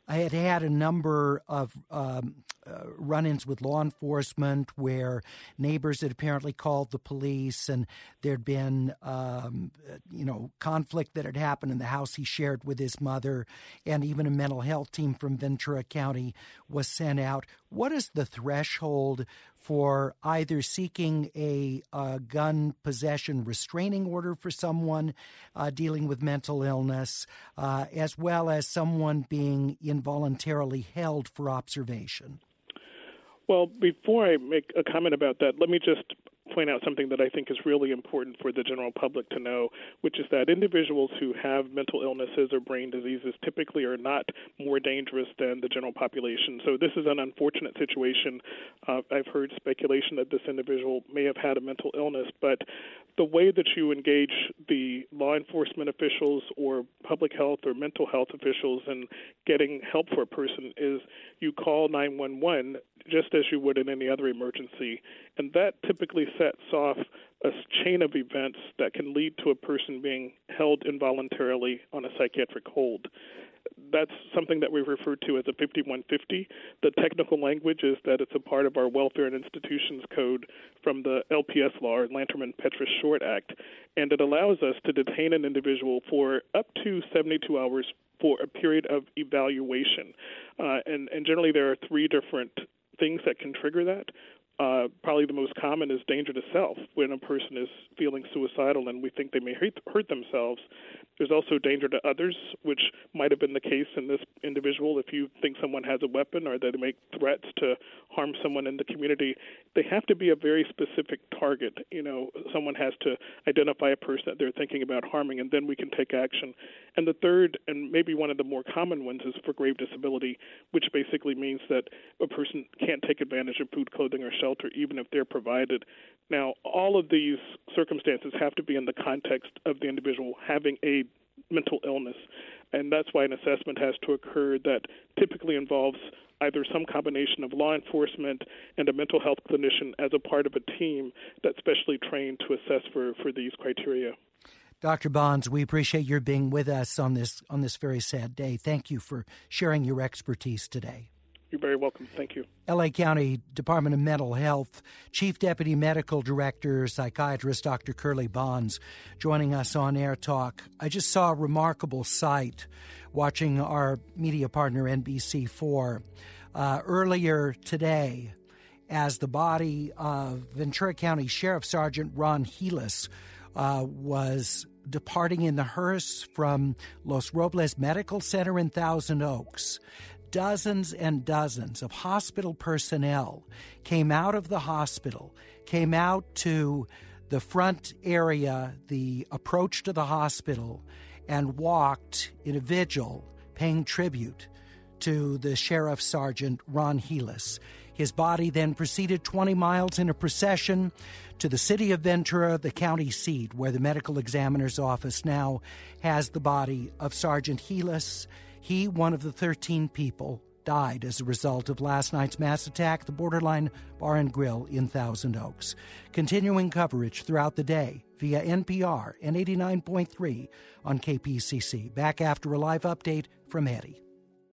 I had had a number of um, uh, run-ins with law enforcement where neighbors had apparently called the police, and there'd been, um, you know, conflict that had happened in the house he shared with his mother, and even a mental health team from Ventura County was sent out. What is the threshold for either seeking a, a gun possession restraining order for someone uh, dealing with mental illness, uh, as well as someone being involuntarily held for observation? Well, before I make a comment about that, let me just point out something that I think is really important for the general public to know, which is that individuals who have mental illnesses or brain diseases typically are not more dangerous than the general population. So this is an unfortunate situation. Uh, I've heard speculation that this individual may have had a mental illness, but the way that you engage the law enforcement officials or public health or mental health officials in getting help for a person is you call nine one one just as you would in any other emergency. And that typically sets off a chain of events that can lead to a person being held involuntarily on a psychiatric hold. That's something that we refer to as a fifty-one fifty. The technical language is that it's a part of our Welfare and Institutions Code from the L P S law, or Lanterman-Petrus Short Act, and it allows us to detain an individual for up to seventy-two hours for a period of evaluation. Uh, and, and generally there are three different things that can trigger that. Uh, probably the most common is danger to self, when a person is feeling suicidal and we think they may hurt, hurt themselves. There's also danger to others, which might have been the case in this individual. If you think someone has a weapon or they make threats to harm someone in the community, they have to be a very specific target. You know, someone has to identify a person that they're thinking about harming, and then we can take action. And the third, and maybe one of the more common ones, is for grave disability, which basically means that a person can't take advantage of food, clothing, or shelter, even if they're provided. Now, all of these circumstances have to be in the context of the individual having a mental illness, and that's why an assessment has to occur that typically involves either some combination of law enforcement and a mental health clinician as a part of a team that's specially trained to assess for, for these criteria. Doctor Bonds, we appreciate your being with us on this on this very sad day. Thank you for sharing your expertise today. You're very welcome. Thank you. L A County Department of Mental Health Chief Deputy Medical Director, Psychiatrist Doctor Curly Bonds, joining us on Air Talk. I just saw a remarkable sight watching our media partner N B C four uh, earlier today, as the body of Ventura County Sheriff Sergeant Ron Helis uh, was departing in the hearse from Los Robles Medical Center in Thousand Oaks. Dozens and dozens of hospital personnel came out of the hospital, came out to the front area, the approach to the hospital, and walked in a vigil paying tribute to the Sheriff Sergeant Ron Helis. His body then proceeded twenty miles in a procession to the city of Ventura, the county seat, where the medical examiner's office now has the body of Sergeant Helis. He, one of the thirteen people, died as a result of last night's mass attack at the Borderline Bar and Grill in Thousand Oaks. Continuing coverage throughout the day via N P R and eighty-nine point three on K P C C. Back after a live update from Eddie.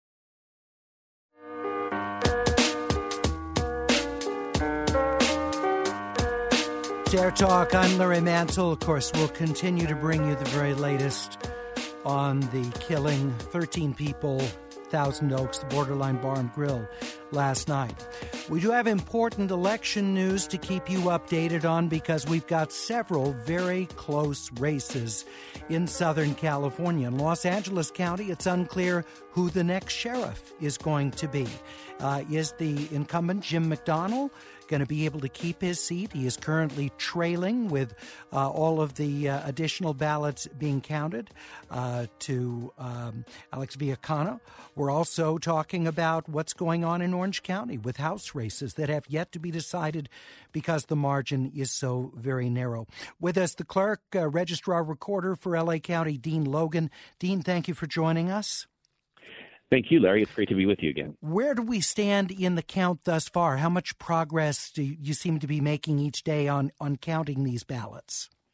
It's Air Talk. I'm Larry Mantle. Of course, we'll continue to bring you the very latest on the killing, thirteen people, Thousand Oaks, the Borderline Bar and Grill last night. We do have important election news to keep you updated on because we've got several very close races in Southern California. In Los Angeles County, it's unclear who the next sheriff is going to be. Uh, is the incumbent Jim McDonnell going to be able to keep his seat? He is currently trailing with uh, all of the uh, additional ballots being counted uh, to um, Alex Villacana. We're also talking about what's going on in Orange County with House races that have yet to be decided because the margin is so very narrow. With us, the clerk, uh, registrar, recorder for L A County, Dean Logan. Dean, thank you for joining us. Thank you, Larry. It's great to be with you again. Where do we stand in the count thus far? How much progress do you seem to be making each day on, on counting these ballots?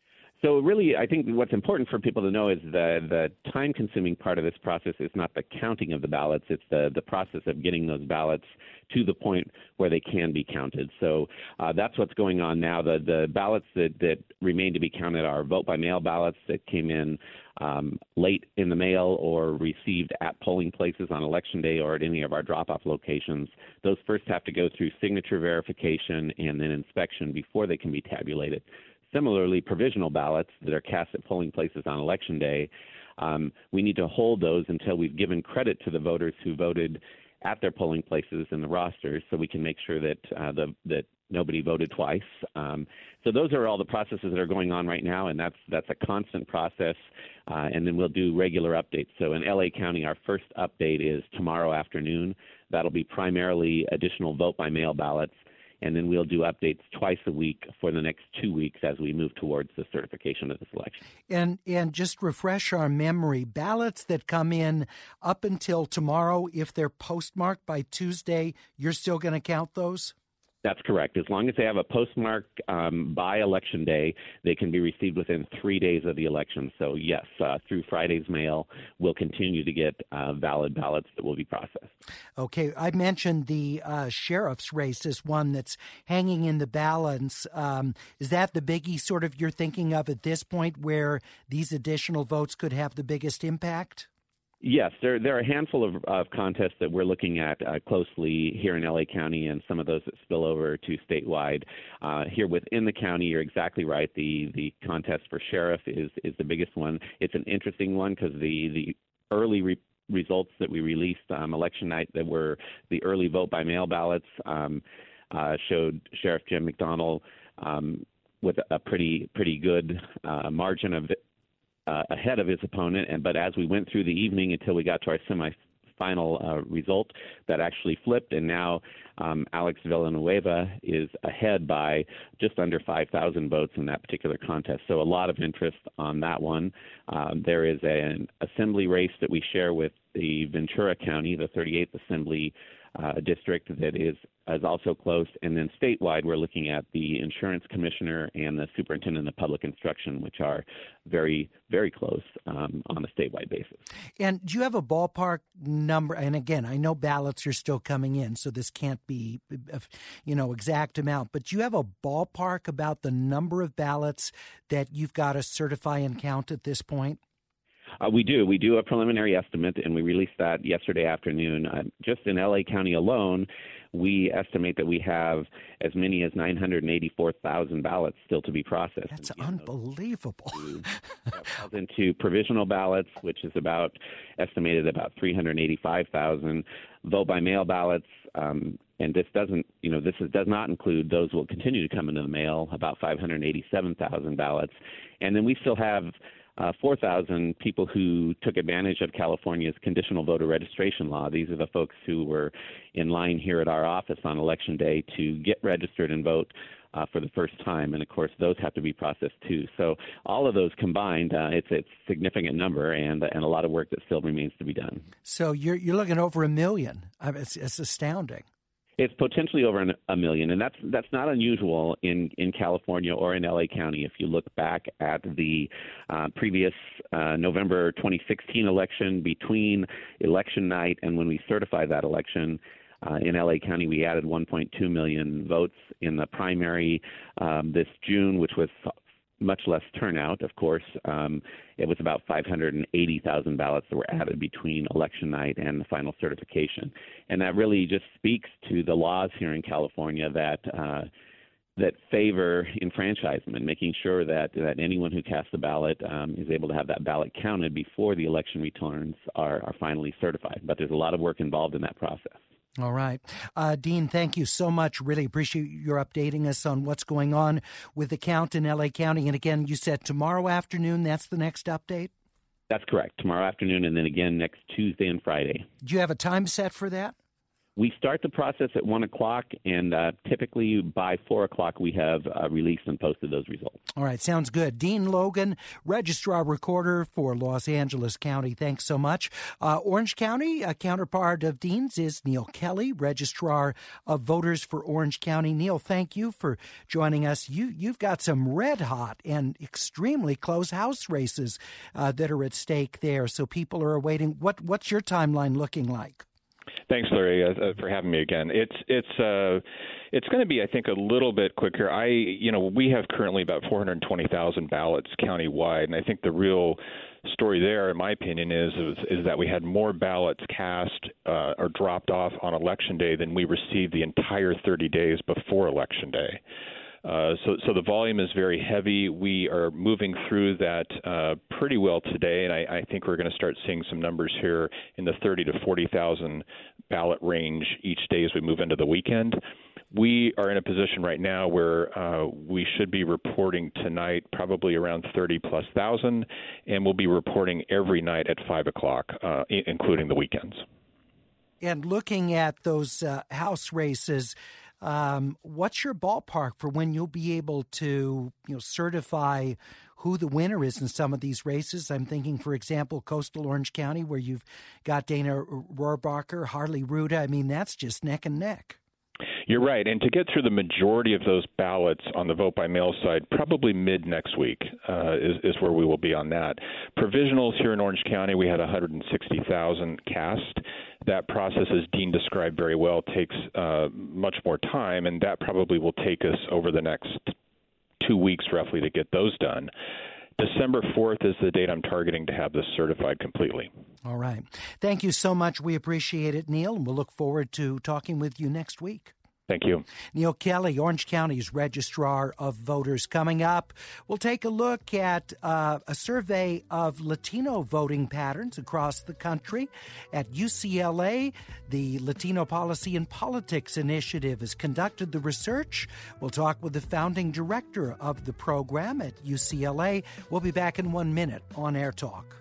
So really, I think what's important for people to know is the the time-consuming part of this process is not the counting of the ballots. It's the, the process of getting those ballots to the point where they can be counted. So uh, that's what's going on now. The the ballots that, that remain to be counted are vote-by-mail ballots that came in um, late in the mail or received at polling places on Election Day or at any of our drop-off locations. Those first have to go through signature verification and then inspection before they can be tabulated. Similarly, provisional ballots that are cast at polling places on Election Day, um, we need to hold those until we've given credit to the voters who voted at their polling places in the rosters, so we can make sure that uh, the that nobody voted twice. Um, so those are all the processes that are going on right now, and that's that's a constant process. Uh, and then we'll do regular updates. So in L A County, our first update is tomorrow afternoon. That'll be primarily additional vote-by-mail ballots. And then we'll do updates twice a week for the next two weeks as we move towards the certification of this election. And and just refresh our memory, ballots that come in up until tomorrow, if they're postmarked by Tuesday, you're still going to count those? That's correct. As long as they have a postmark um, by Election Day, they can be received within three days of the election. So, yes, uh, through Friday's mail, we'll continue to get uh, valid ballots that will be processed. Okay. I mentioned the uh, sheriff's race as one that's hanging in the balance. Um, is that the biggie sort of you're thinking of at this point where these additional votes could have the biggest impact? Yes, there there are a handful of, of contests that we're looking at uh, closely here in L A County, and some of those that spill over to statewide. Uh, here within the county, you're exactly right. The the contest for sheriff is is the biggest one. It's an interesting one because the the early re- results that we released um, election night that were the early vote by mail ballots um, uh, showed Sheriff Jim McDonnell um, with a pretty pretty good uh, margin of Uh, ahead of his opponent, and but as we went through the evening until we got to our semifinal uh, result, that actually flipped, and now um, Alex Villanueva is ahead by just under five thousand votes in that particular contest. So a lot of interest on that one. Um, there is a, an assembly race that we share with the Ventura County, the thirty-eighth Assembly uh, District, that is is also close. And then statewide, we're looking at the insurance commissioner and the superintendent of public instruction, which are very, very close um, on a statewide basis. And do you have a ballpark number? And again, I know ballots are still coming in, so this can't be, you know, exact amount. But do you have a ballpark about the number of ballots that you've got to certify and count at this point? Uh, we do. We do a preliminary estimate, and we released that yesterday afternoon. Uh, just in L A County alone, we estimate that we have as many as nine hundred eighty-four thousand ballots still to be processed. That's unbelievable. That into provisional ballots, which is about estimated about three hundred eighty-five thousand. Vote-by-mail ballots, um, and this doesn't, you know, this is, does not include those will continue to come into the mail, about five hundred eighty-seven thousand ballots. And then we still have Uh, four thousand people who took advantage of California's conditional voter registration law. These are the folks who were in line here at our office on Election Day to get registered and vote uh, for the first time. And, of course, those have to be processed, too. So all of those combined, uh, it's, it's a significant number and, and a lot of work that still remains to be done. So you're, you're looking over a million. I mean, it's, it's astounding. It's potentially over an, a million, and that's that's not unusual in, in California or in L A County. If you look back at the uh, previous uh, November twenty sixteen election, between election night and when we certified that election, uh, in L A County we added one point two million votes. In the primary um, this June, which was much less turnout, of course, um, it was about five hundred eighty thousand ballots that were added between election night and the final certification. And that really just speaks to the laws here in California that uh, that favor enfranchisement, making sure that, that anyone who casts a ballot um, is able to have that ballot counted before the election returns are, are finally certified. But there's a lot of work involved in that process. All right. Uh, Dean, thank you so much. Really appreciate your updating us on what's going on with the count in L A County. And again, you said tomorrow afternoon, that's the next update? That's correct. Tomorrow afternoon and then again next Tuesday and Friday. Do you have a time set for that? We start the process at one o'clock, and uh, typically by four o'clock we have uh, released and posted those results. All right, sounds good. Dean Logan, Registrar Recorder for Los Angeles County, thanks so much. Uh, Orange County, a counterpart of Dean's is Neil Kelly, Registrar of Voters for Orange County. Neil, thank you for joining us. You, you've got some red-hot and extremely close House races uh, that are at stake there, so people are awaiting. What, what's your timeline looking like? Thanks, Larry, uh, for having me again. It's it's uh, it's going to be, I think, a little bit quicker. I, you know, we have currently about four hundred twenty thousand ballots countywide, and I think the real story there, in my opinion, is is, is that we had more ballots cast uh, or dropped off on Election Day than we received the entire thirty days before Election Day. Uh, so, so the volume is very heavy. We are moving through that uh, pretty well today, and I, I think we're going to start seeing some numbers here in the thirty to forty thousand ballot range each day as we move into the weekend. We are in a position right now where uh, we should be reporting tonight probably around thirty plus thousand, and we'll be reporting every night at five o'clock, uh, I- including the weekends. And looking at those uh, House races, Um, what's your ballpark for when you'll be able to, you know, certify who the winner is in some of these races? I'm thinking, for example, coastal Orange County, where you've got Dana Rohrabacher, Harley Ruda. I mean, that's just neck and neck. You're right. And to get through the majority of those ballots on the vote-by-mail side, probably mid next week uh, is, is where we will be on that. Provisionals here in Orange County, we had one hundred sixty thousand cast. That process, as Dean described very well, takes uh, much more time, and that probably will take us over the next two weeks roughly to get those done. December fourth is the date I'm targeting to have this certified completely. All right. Thank you so much. We appreciate it, Neil, and we'll look forward to talking with you next week. Thank you. Neil Kelly, Orange County's Registrar of Voters. Coming up, we'll take a look at uh, a survey of Latino voting patterns across the country. At U C L A, the Latino Policy and Politics Initiative has conducted the research. We'll talk with the founding director of the program at U C L A. We'll be back in one minute on Air Talk.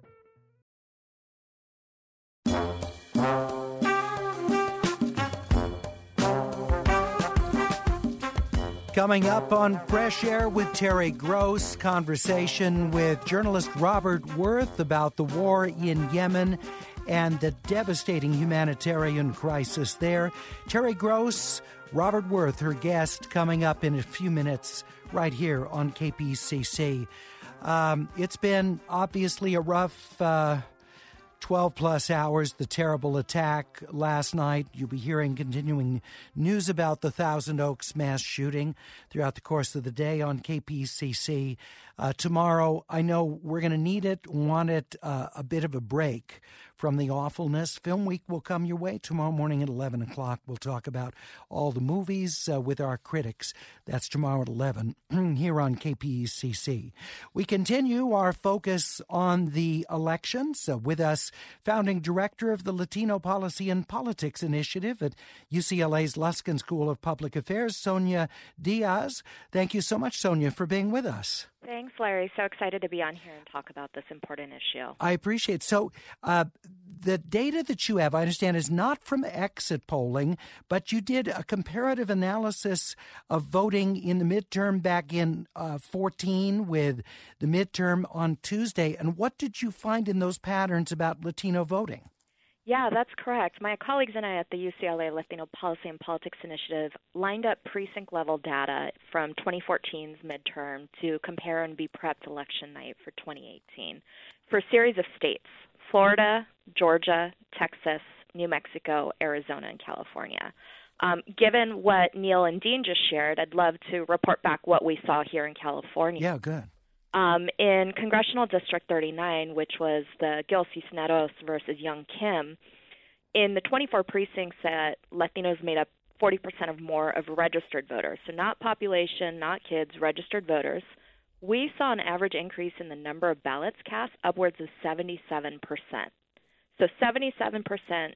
Coming up on Fresh Air with Terry Gross, conversation with journalist Robert Worth about the war in Yemen and the devastating humanitarian crisis there. Terry Gross, Robert Worth, her guest, coming up in a few minutes right here on K P C C. Um, it's been obviously a rough uh, twelve plus hours, the terrible attack last night. You'll be hearing continuing news about the Thousand Oaks mass shooting throughout the course of the day on K P C C. Uh, tomorrow, I know we're going to need it, want it, uh, a bit of a break from the awfulness. Film Week will come your way tomorrow morning at eleven o'clock. We'll talk about all the movies uh, with our critics. That's tomorrow at eleven here on K P C C. We continue our focus on the elections. Uh, with us, founding director of the Latino Policy and Politics Initiative at U C L A's Luskin School of Public Affairs, Sonia Diaz. Thank you so much, Sonia, for being with us. Thanks, Larry. So excited to be on here and talk about this important issue. I appreciate it. So uh, the data that you have, I understand, is not from exit polling, but you did a comparative analysis of voting in the midterm back in uh, fourteen with the midterm on Tuesday. And what did you find in those patterns about Latino voting? Yeah, that's correct. My colleagues and I at the U C L A Latino Policy and Politics Initiative lined up precinct-level data from twenty fourteen's midterm to compare and be prepped election night for twenty eighteen for a series of states: Florida, Georgia, Texas, New Mexico, Arizona, and California. Um, given what Neil and Dean just shared, I'd love to report back what we saw here in California. Yeah, good. Um, in Congressional District thirty-nine, which was the Gil Cisneros versus Young Kim, in the twenty-four precincts that Latinos made up forty percent of more of registered voters, so not population, not kids, registered voters, we saw an average increase in the number of ballots cast upwards of seventy-seven percent. So seventy-seven percent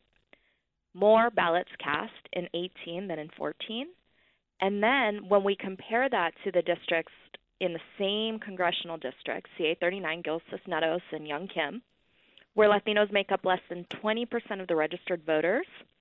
more ballots cast in eighteen than in fourteen. And then when we compare that to the districts in the same congressional district, C A thirty-nine, Gil Cisneros and Young Kim, where Latinos make up less than twenty percent of the registered voters,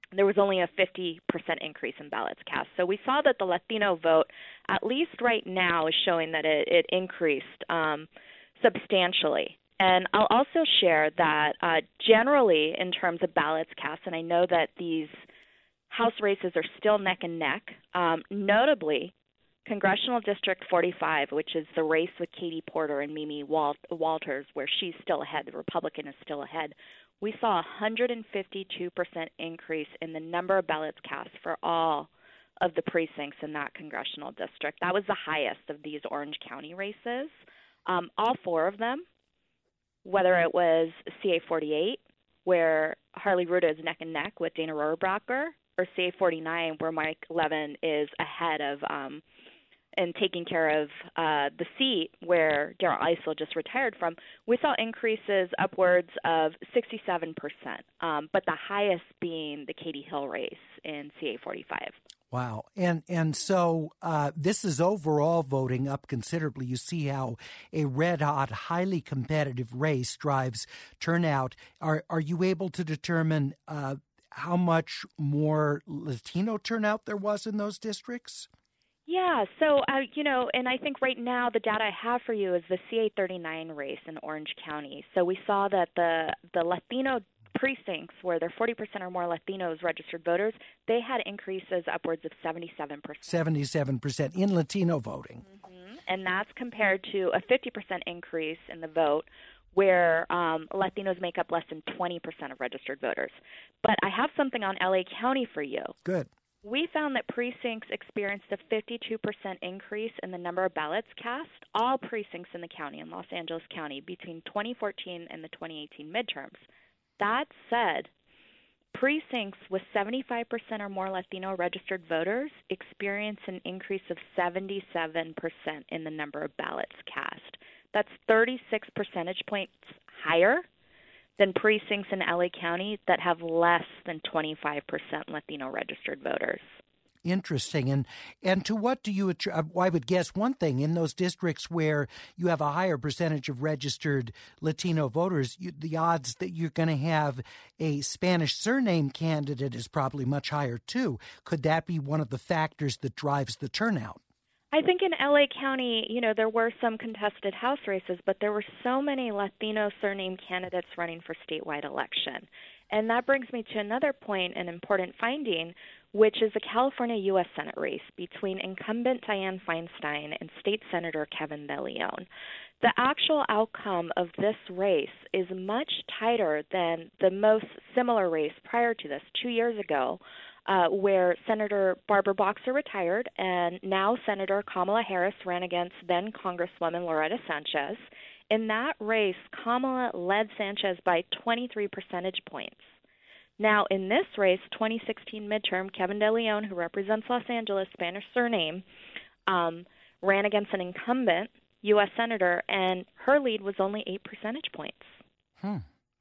there was only a fifty percent increase in ballots cast. So we saw that the Latino vote, at least right now, is showing that it, it increased um, substantially. And I'll also share that uh, generally in terms of ballots cast, and I know that these House races are still neck and neck, um, notably Congressional District forty-five, which is the race with Katie Porter and Mimi Wal- Walters, where she's still ahead, the Republican is still ahead. We saw a one hundred fifty-two percent increase in the number of ballots cast for all of the precincts in that congressional district. That was the highest of these Orange County races. Um, all four of them, whether it was C A forty-eight, where Harley Ruda is neck and neck with Dana Rohrabacher, or C A forty-nine, where Mike Levin is ahead of um, and taking care of uh, the seat where Darrell Issel just retired from, we saw increases upwards of sixty-seven percent, um, but the highest being the Katie Hill race in C A forty-five. Wow. And and so uh, this is overall voting up considerably. You see how a red-hot, highly competitive race drives turnout. Are, are you able to determine uh, how much more Latino turnout there was in those districts? Yeah, so, uh, you know, and I think right now the data I have for you is the C A thirty-nine race in Orange County. So we saw that the, the Latino precincts, where there are forty percent or more Latinos registered voters, they had increases upwards of seventy-seven percent. seventy-seven percent in Latino voting. Mm-hmm. And that's compared to a fifty percent increase in the vote where um, Latinos make up less than twenty percent of registered voters. But I have something on L A County for you. Good. We found that precincts experienced a fifty-two percent increase in the number of ballots cast, all precincts in the county, in Los Angeles County, between twenty fourteen and the twenty eighteen midterms. That said, precincts with seventy-five percent or more Latino registered voters experienced an increase of seventy-seven percent in the number of ballots cast. That's thirty-six percentage points higher than precincts in L A County that have less than twenty-five percent Latino registered voters. Interesting. And and to what do you attribute? I would guess one thing, in those districts where you have a higher percentage of registered Latino voters, you, the odds that you're going to have a Spanish surname candidate is probably much higher too. Could that be one of the factors that drives the turnout? I think in L A County, you know, there were some contested House races, but there were so many Latino surname candidates running for statewide election. And that brings me to another point, an important finding, which is the California U S Senate race between incumbent Dianne Feinstein and State Senator Kevin De Leon. The actual outcome of this race is much tighter than the most similar race prior to this, two years ago, Uh, where Senator Barbara Boxer retired and now Senator Kamala Harris ran against then Congresswoman Loretta Sanchez. In that race, Kamala led Sanchez by twenty-three percentage points. Now, in this race, twenty sixteen midterm, Kevin De Leon, who represents Los Angeles, Spanish surname, um, ran against an incumbent U S Senator, and her lead was only eight percentage points. Hmm.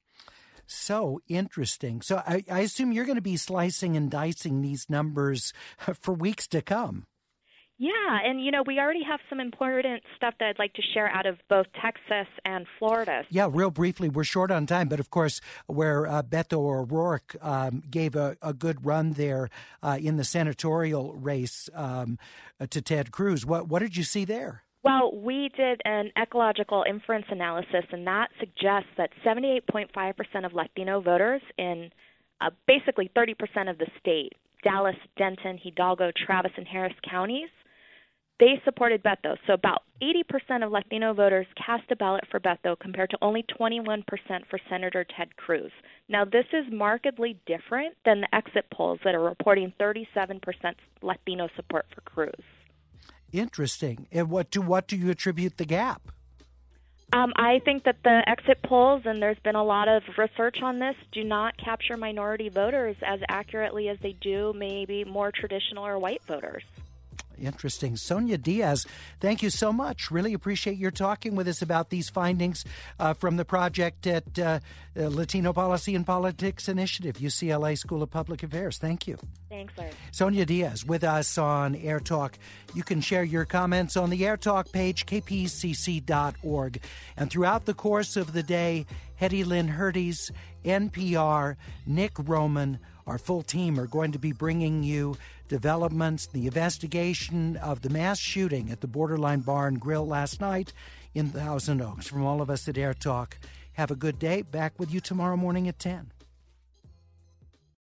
So interesting. So I, I assume you're going to be slicing and dicing these numbers for weeks to come. Yeah, and, you know, we already have some important stuff that I'd like to share out of both Texas and Florida. Yeah, real briefly, we're short on time, but of course, where uh, Beto O'Rourke um, gave a, a good run there uh, in the senatorial race um, to Ted Cruz. What, what did you see there? Well, we did an ecological inference analysis, and that suggests that seventy-eight point five percent of Latino voters in uh, basically thirty percent of the state, Dallas, Denton, Hidalgo, Travis, and Harris counties, they supported Beto. So about eighty percent of Latino voters cast a ballot for Beto compared to only twenty-one percent for Senator Ted Cruz. Now, this is markedly different than the exit polls that are reporting thirty-seven percent Latino support for Cruz. Interesting. And what to what do you attribute the gap? Um, I think that the exit polls, and there's been a lot of research on this, do not capture minority voters as accurately as they do maybe more traditional or white voters. Interesting. Sonia Diaz, thank you so much. Really appreciate your talking with us about these findings uh, from the project at uh, Latino Policy and Politics Initiative, U C L A School of Public Affairs. Thank you. Thank Thanks, Larry. Sonia Diaz with us on Air Talk. You can share your comments on the Air Talk page, k p c c dot org. And throughout the course of the day, Hetty Lynn Herdes, N P R, Nick Roman, our full team are going to be bringing you developments, the investigation of the mass shooting at the Borderline Bar and Grill last night in Thousand Oaks. From all of us at Air Talk, have a good day. Back with you tomorrow morning at ten.